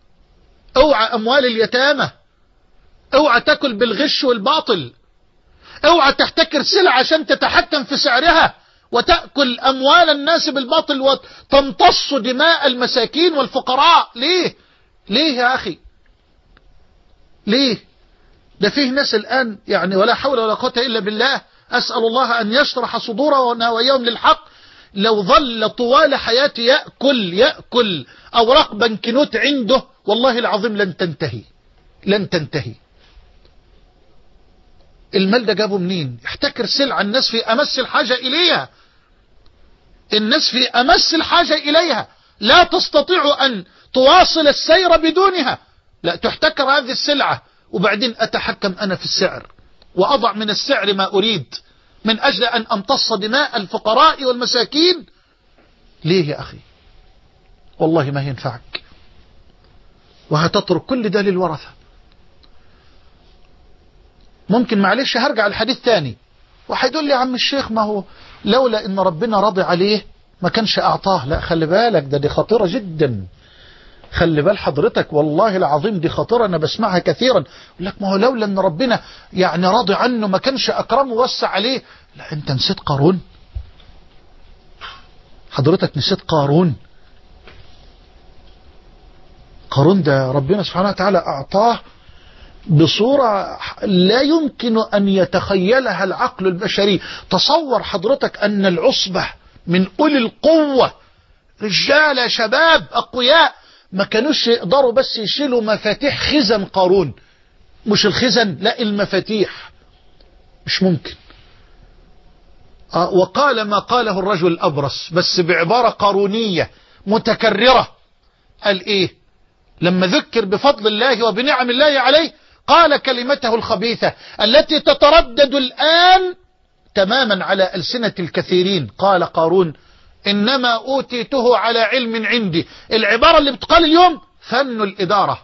اوعى اموال اليتامى، اوعى تاكل بالغش والباطل، اوعى تحتكر سلع عشان تتحكم في سعرها وتأكل أموال الناس بالباطل وتمتص دماء المساكين والفقراء. ليه ليه يا أخي ليه؟ ده فيه ناس الآن يعني ولا حول ولا قوة إلا بالله، أسأل الله أن يشرح صدورنا وإياهم للحق، لو ظل طوال حياته يأكل يأكل أوراق بنكنوت عنده والله العظيم لن تنتهي لن تنتهي. المال ده جابه منين؟ احتكر سلعة الناس في أمس الحاجة إليها، الناس في أمس الحاجة إليها، لا تستطيع أن تواصل السير بدونها، لا تحتكر هذه السلعة وبعدين أتحكم أنا في السعر وأضع من السعر ما أريد من أجل أن أمتص دماء الفقراء والمساكين. ليه يا أخي؟ والله ما ينفعك، وهتترك كل ده للورثة. ممكن معلش هرجع الحديث تاني وهيقول لي يا عم الشيخ ما هو لولا ان ربنا راضي عليه ما كانش اعطاه. لا خلي بالك، ده دي خطيرة جدا، خلي بال حضرتك، والله العظيم دي خطيرة انا بسمعها كثيرا. يقول لك ما هو لولا ان ربنا يعني راضي عنه ما كانش اكرمه ووسع عليه. لا انت نسيت قارون، حضرتك نسيت قارون. قارون ده ربنا سبحانه وتعالى اعطاه بصورة لا يمكن أن يتخيلها العقل البشري. تصور حضرتك أن العصبة من أولي القوة، رجالة شباب أقوياء، ما كانوش يقدروا بس يشيلوا مفاتيح خزن قارون، مش الخزن لا المفاتيح، مش ممكن. آه وقال ما قاله الرجل الأبرص بس بعبارة قارونية متكررة. قال إيه لما ذكر بفضل الله وبنعم الله عليه؟ قال كلمته الخبيثة التي تتردد الآن تماما على ألسنة الكثيرين. قال قارون إنما أوتيته على علم عندي. العبارة اللي بتقال اليوم فن الإدارة.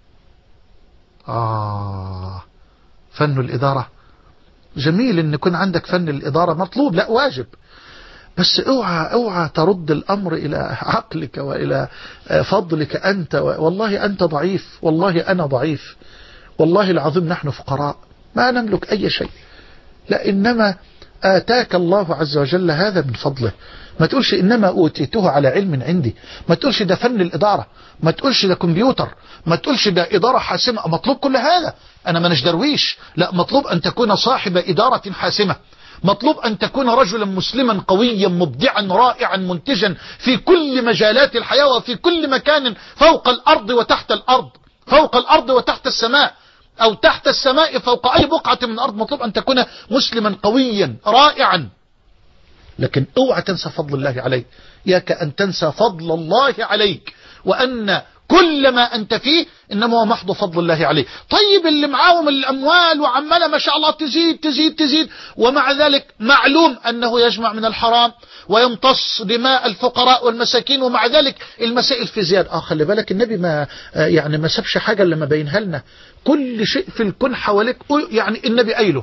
آه فن الإدارة جميل إن يكون عندك فن الإدارة، مطلوب لا واجب، بس اوعى اوعى ترد الأمر إلى عقلك وإلى فضلك أنت. والله أنت ضعيف، والله أنا ضعيف، والله العظيم نحن فقراء ما نملك أي شيء، لا إنما آتاك الله عز وجل هذا من فضله. ما تقولش إنما أوتيته على علم عندي، ما تقولش ده فن الإدارة، ما تقولش ده كمبيوتر، ما تقولش ده إدارة حاسمة. مطلوب كل هذا، أنا ما نجدرويش، لا مطلوب أن تكون صاحب إدارة حاسمة، مطلوب أن تكون رجلا مسلما قويا مبدعا رائعا منتجا في كل مجالات الحياة وفي كل مكان فوق الأرض وتحت الأرض، فوق الأرض وتحت السماء، أو تحت السماء فوق أي بقعة من الأرض. مطلوب أن تكون مسلما قويا رائعا. لكن اوعى تنسى فضل الله عليك، ياك أن تنسى فضل الله عليك، وأن كل ما أنت فيه إنما هو محض فضل الله عليه. طيب اللي معاهم الأموال وعمالة ما شاء الله تزيد تزيد تزيد، ومع ذلك معلوم أنه يجمع من الحرام ويمتص دماء الفقراء والمساكين، ومع ذلك المسائل في زيادة. آه خلي بالك النبي ما يعني ما سابش حاجة إلا ما بينها لنا. كل شيء في الكون حواليك يعني النبي قايله،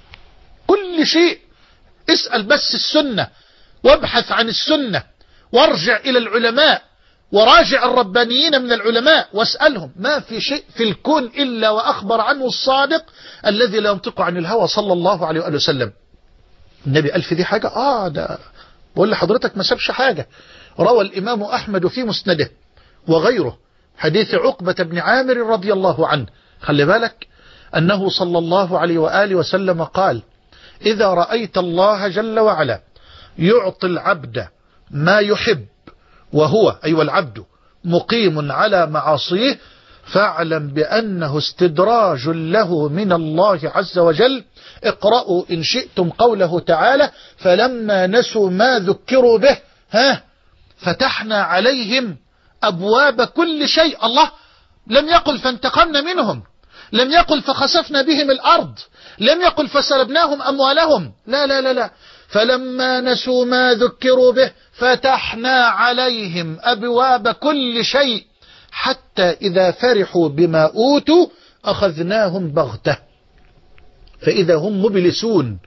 كل شيء. اسأل بس السنة وابحث عن السنة وارجع إلى العلماء وراجع الربانيين من العلماء واسألهم، ما في شيء في الكون إلا وأخبر عنه الصادق الذي لا ينطق عن الهوى صلى الله عليه وآله وسلم. النبي قال في دي حاجة؟ آه ده بقول لحضرتك ما سابش حاجة. روى الإمام أحمد في مسنده وغيره حديث عقبة بن عامر رضي الله عنه، خلي بالك أنه صلى الله عليه وآله وسلم قال إذا رأيت الله جل وعلا يعطي العبد ما يحب وهو أي أيوة العبد مقيم على معاصيه فاعلم بأنه استدراج له من الله عز وجل. اقرأوا إن شئتم قوله تعالى فلما نسوا ما ذكروا به ها فتحنا عليهم أبواب كل شيء. الله لم يقل فانتقمنا منهم، لم يقل فخسفنا بهم الأرض، لم يقل فسلبناهم أموالهم، لا لا لا لا، فلما نسوا ما ذكروا به فتحنا عليهم أبواب كل شيء حتى إذا فرحوا بما أوتوا أخذناهم بغتة فإذا هم مبلسون.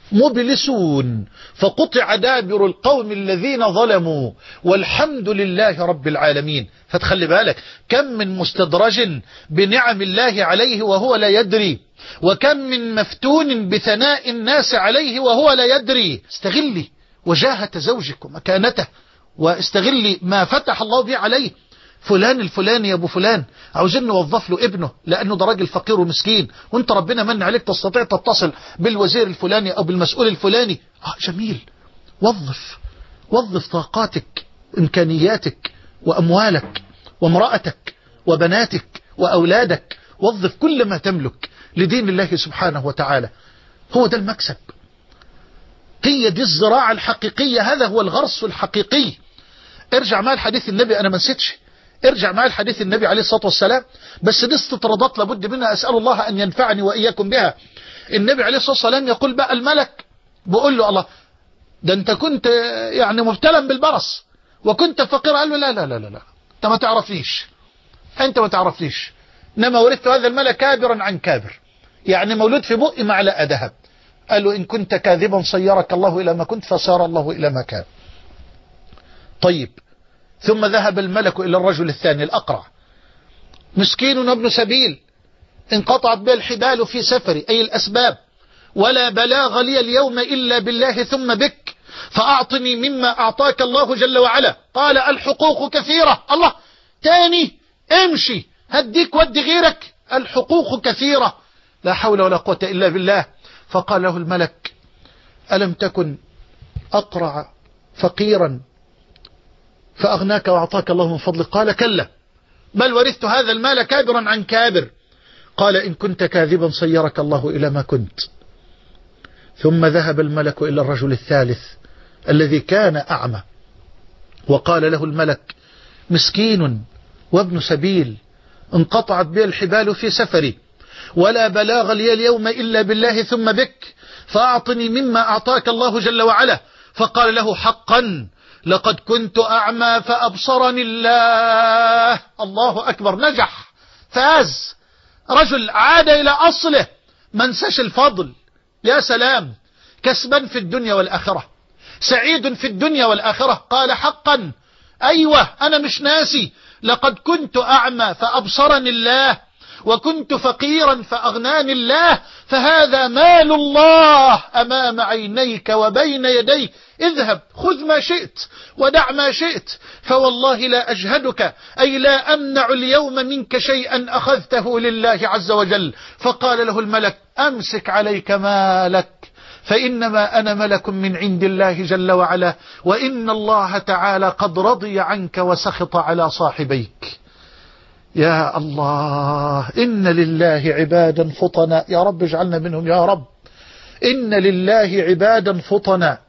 مبلسون فقطع دابر القوم الذين ظلموا والحمد لله رب العالمين. فتخلي بالك كم من مستدرج بنعم الله عليه وهو لا يدري، وكم من مفتون بثناء الناس عليه وهو لا يدري. استغلي وجاهة زوجك ومكانته، واستغلي ما فتح الله به عليه. فلان الفلاني يا ابو فلان عاوزين نوظف له ابنه لانه ده راجل فقير ومسكين، وانت ربنا من عليك تستطيع تتصل بالوزير الفلاني او بالمسؤول الفلاني. اه جميل، وظف وظف طاقاتك، امكانياتك، واموالك، وامرأتك، وبناتك، واولادك. وظف كل ما تملك لدين الله سبحانه وتعالى. هو ده المكسب، هي دي الزراعة الحقيقية، هذا هو الغرس الحقيقي. ارجع معي الحديث النبي، انا ما نسيتش، ارجع معي الحديث النبي عليه الصلاة والسلام، بس دي استطرادات لابد منها، أسأل الله أن ينفعني وإياكم بها. النبي عليه الصلاة والسلام يقول بقى الملك بقول له الله ده أنت كنت يعني مبتلا بالبرص وكنت فقير. قال له لا لا لا لا لا أنت ما تعرفنيش، أنت ما تعرفنيش، إنما ورثت هذا المال كابرا عن كابر، يعني مولود في بؤ معلقة ذهب. قال له إن كنت كاذبا صيرك الله إلى ما كنت فصار الله إلى ما كان. طيب، ثم ذهب الملك إلى الرجل الثاني الأقرع، مسكين وابن سبيل، انقطعت به الحبال في سفري، أي الأسباب، ولا بلاغ لي اليوم إلا بالله ثم بك، فأعطني مما أعطاك الله جل وعلا. قال الحقوق كثيرة. الله، تاني امشي هديك ودي غيرك، الحقوق كثيرة، لا حول ولا قوة إلا بالله. فقال له الملك ألم تكن أقرع فقيرا فأغناك وأعطاك الله من فضله؟ قال كلا، بل ورثت هذا المال كابرا عن كابر. قال إن كنت كاذبا صيرك الله إلى ما كنت. ثم ذهب الملك إلى الرجل الثالث الذي كان أعمى، وقال له الملك مسكين وابن سبيل، انقطعت به الحبال في سفري، ولا بلاغ لي اليوم إلا بالله ثم بك، فأعطني مما أعطاك الله جل وعلا. فقال له حقا لقد كنت أعمى فأبصرني الله. الله أكبر، نجح، فاز، رجل عاد إلى أصله، ما نساش الفضل. يا سلام، كسبا في الدنيا والآخرة، سعيد في الدنيا والآخرة. قال حقا، أيوة أنا مش ناسي، لقد كنت أعمى فأبصرني الله، وكنت فقيرا فأغناني الله، فهذا مال الله أمام عينيك وبين يديك، اذهب خذ ما شئت ودع ما شئت، فوالله لا أجهدك، أي لا أمنع اليوم منك شيئا أخذته لله عز وجل. فقال له الملك أمسك عليك مالك، فإنما أنا ملك من عند الله جل وعلا، وإن الله تعالى قد رضي عنك وسخط على صاحبيك. يا الله، إن لله عبادا فطنا، يا رب اجعلنا منهم يا رب. إن لله عبادا فطنا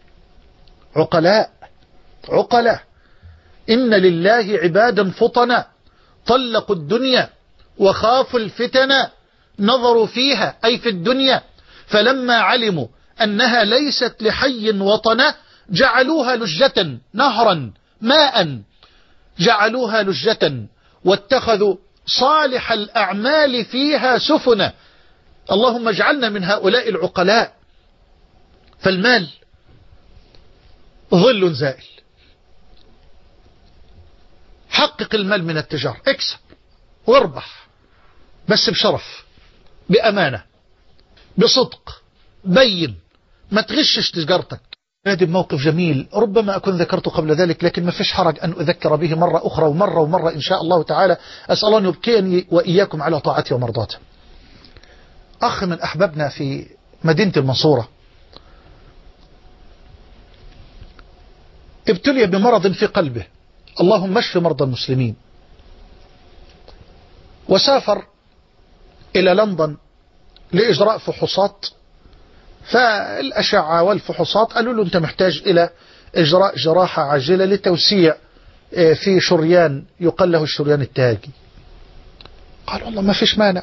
عقلاء عقلاء إن لله عبادا فطنا طلقوا الدنيا وخافوا الفتن، نظروا فيها أي في الدنيا، فلما علموا أنها ليست لحي وطنا جعلوها لجة، نهرا ماء، جعلوها لجة، واتخذوا صالح الأعمال فيها سفنا. اللهم اجعلنا من هؤلاء العقلاء. فالمال ظل زائل، حقق المال من التجارة، اكسب واربح، بس بشرف، بأمانة، بصدق، بين، ما تغشش تجارتك. هذا موقف جميل ربما أكون ذكرته قبل ذلك، لكن ما فيش حرج أن أذكر به مرة أخرى ومرة ومرة إن شاء الله تعالى. أسأل الله أن يبقيني وإياكم على طاعته ومرضاته. أخ من أحبابنا في مدينة المنصورة ابتلي بمرض في قلبه، اللهم اشف مرضى المسلمين، وسافر إلى لندن لإجراء فحوصات. فالأشعة والفحوصات قالوا له أنت محتاج إلى إجراء جراحة عاجلة لتوسيع في شريان يقال له الشريان التاجي. قال والله ما فيش مانع،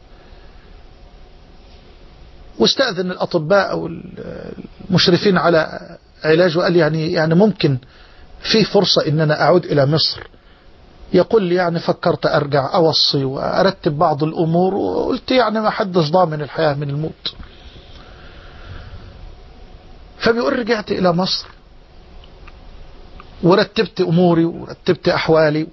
واستأذن الأطباء أو المشرفين على علاجه، قال يعني يعني ممكن في فرصة إن أنا أعود إلى مصر. يقول لي يعني فكرت أرجع أوصي وأرتب بعض الأمور، وقلت يعني ما حدش ضامن الحياة من الموت. فبيقول رجعت إلى مصر ورتبت أموري ورتبت أحوالي،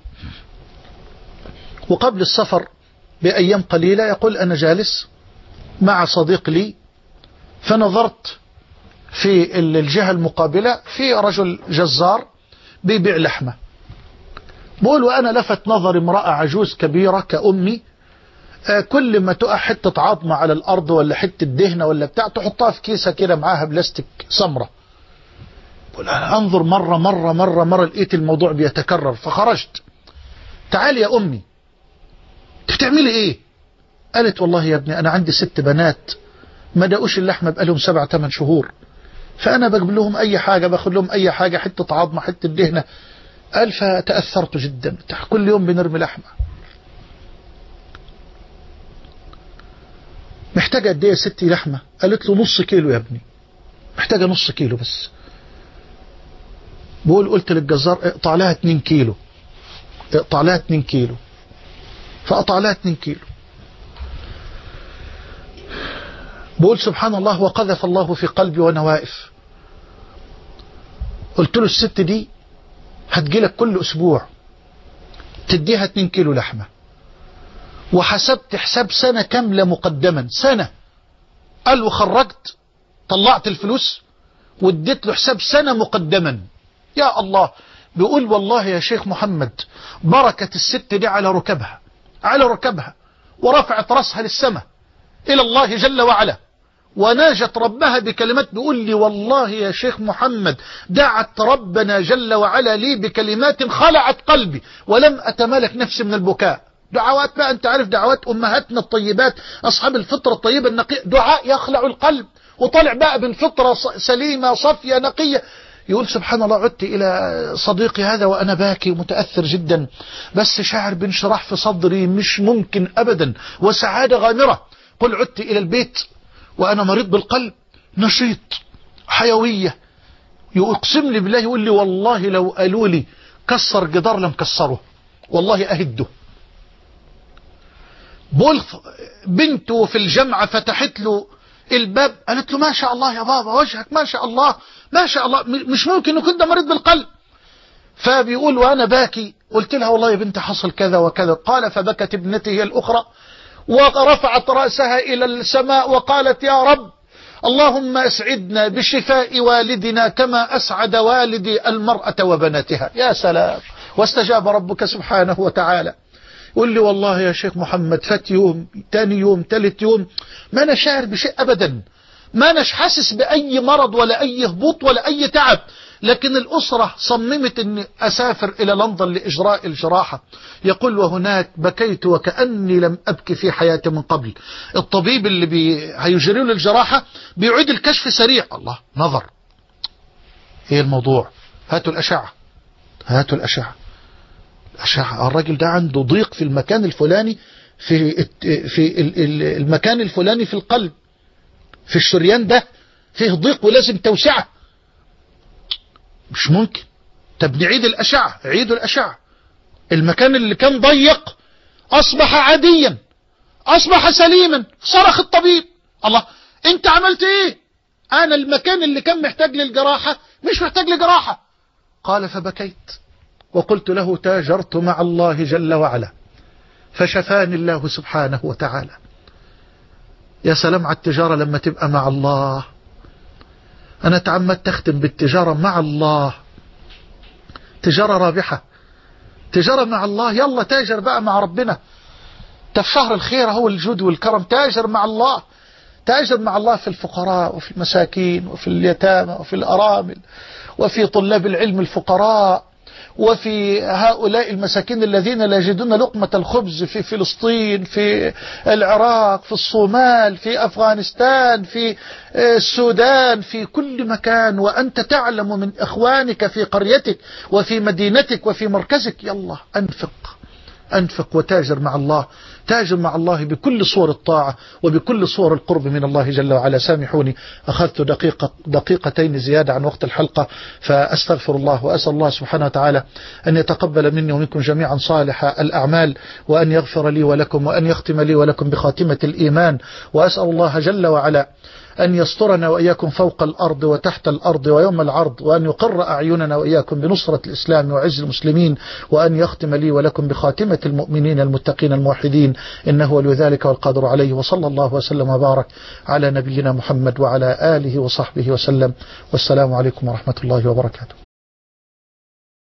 وقبل السفر بأيام قليلة يقول أنا جالس مع صديق لي، فنظرت في الجهة المقابلة في رجل جزار بيبيع لحمة. بقول وأنا لفت نظر امرأة عجوز كبيرة كأمي، كل ما تقع حتة عظمة على الأرض ولا حتة دهنة ولا بتاع تحطها في كيسة كده معاها بلاستيك سمرة. أنظر مرة مرة مرة مرة لقيت الموضوع بيتكرر، فخرجت. تعالي يا أمي، بتعملي إيه؟ قالت والله يا ابني أنا عندي ست بنات ما دقوش اللحمة بقالهم سبع ثمان شهور، فأنا بجيب لهم أي حاجة، باخد لهم أي حاجة، حتة عظمة حتة دهنة. قال فتأثرت جدا، كل يوم بنرمي لحمة. محتاجة قد ايه يا ستي لحمة؟ قالت له نص كيلو يا ابني، محتاجة نص كيلو بس. بقول قلت للجزار اقطع لها اتنين كيلو، اقطع لها اتنين كيلو، فقطع لها اتنين كيلو. بقول سبحان الله وقذف الله في قلبي وانا واقف. قلت له الست دي هتجيلك كل اسبوع تديها اتنين كيلو لحمة، وحسبت حساب سنة كاملة مقدما، سنة. قال وخرجت طلعت الفلوس واديت له حساب سنة مقدما. يا الله. بيقول والله يا شيخ محمد بركة الست دي على ركبها، على ركبها، ورفعت رأسها للسماء إلى الله جل وعلا، وناجت ربها بكلمات. بيقول لي والله يا شيخ محمد دعت ربنا جل وعلا لي بكلمات خلعت قلبي ولم أتمالك نفسي من البكاء. دعوات بقى أنت عارف دعوات أمهاتنا الطيبات أصحاب الفطرة الطيبة النقية، دعاء يخلع القلب وطلع بقى بالفطرة سليمة صفية نقية. يقول سبحان الله عدت إلى صديقي هذا وأنا باكي متأثر جدا، بس شاعر بانشراح في صدري مش ممكن أبدا وسعادة غامرة. قل عدت إلى البيت وأنا مريض بالقلب، نشيط، حيوية. يقسم لي بالله يقول لي والله لو قالوا لي كسر جدار لم كسره، والله أهده. بولف بنته في الجامعة فتحت له الباب، قالت له ما شاء الله يا بابا وجهك ما شاء الله ما شاء الله، مش ممكن كنت مريض بالقلب. فبيقول وأنا باكي قلت لها والله يا بنت حصل كذا وكذا. قال فبكت ابنتي الأخرى ورفعت رأسها إلى السماء وقالت يا رب اللهم أسعدنا بشفاء والدنا كما أسعد والدي المرأة وبناتها. يا سلام. واستجاب ربك سبحانه وتعالى. يقول لي والله يا شيخ محمد فات يوم تاني يوم تالت يوم ما أنا شاعر بشيء أبدا، ما أناش حاسس بأي مرض ولا أي هبوط ولا أي تعب. لكن الأسرة صممت أن أسافر إلى لندن لإجراء الجراحة. يقول وهناك بكيت وكأني لم أبكي في حياتي من قبل. الطبيب اللي بي... هيجري له الجراحة بيعيد الكشف سريع. الله نظر ايه الموضوع، هاتوا الأشعة، هاتوا الأشعة. الأشعة الراجل ده عنده ضيق في المكان الفلاني، في في المكان الفلاني في القلب، في الشريان ده فيه ضيق ولازم توسعه. مش ممكن. طب نعيد الأشعة، عيدوا الأشعة. المكان اللي كان ضيق أصبح عاديا، أصبح سليما. صرخ الطبيب الله أنت عملت إيه؟ أنا المكان اللي كان محتاج للجراحة مش محتاج لجراحة. قال فبكيت وقلت له تاجرت مع الله جل وعلا فشفاني الله سبحانه وتعالى. يا سلام على التجارة لما تبقى مع الله. أنا تعمدت أختم بالتجارة مع الله، تجارة رابحة، تجارة مع الله. يلا تاجر بقى مع ربنا. في شهر الخير هو الجود والكرم، تاجر مع الله، تاجر مع الله في الفقراء وفي المساكين وفي اليتامى وفي الأرامل وفي طلاب العلم الفقراء وفي هؤلاء المساكين الذين لا يجدون لقمة الخبز في فلسطين، في العراق، في الصومال، في أفغانستان، في السودان، في كل مكان. وأنت تعلم من إخوانك في قريتك وفي مدينتك وفي مركزك. يلا أنفق أنفق وتاجر مع الله، تاجر مع الله بكل صور الطاعة وبكل صور القرب من الله جل وعلا. سامحوني أخذت دقيقة دقيقتين زيادة عن وقت الحلقة، فأستغفر الله وأسأل الله سبحانه وتعالى أن يتقبل مني ومنكم جميعا صالح الأعمال، وأن يغفر لي ولكم، وأن يختم لي ولكم بخاتمة الإيمان. وأسأل الله جل وعلا أن يسترنا وإياكم فوق الأرض وتحت الأرض ويوم العرض، وأن يقر أعيننا وإياكم بنصرة الإسلام وعز المسلمين، وأن يختم لي ولكم بخاتمة المؤمنين المتقين الموحدين، إنه ولي ذلك والقادر عليه. وصلى الله وسلم وبارك على نبينا محمد وعلى آله وصحبه وسلم، والسلام عليكم ورحمة الله وبركاته.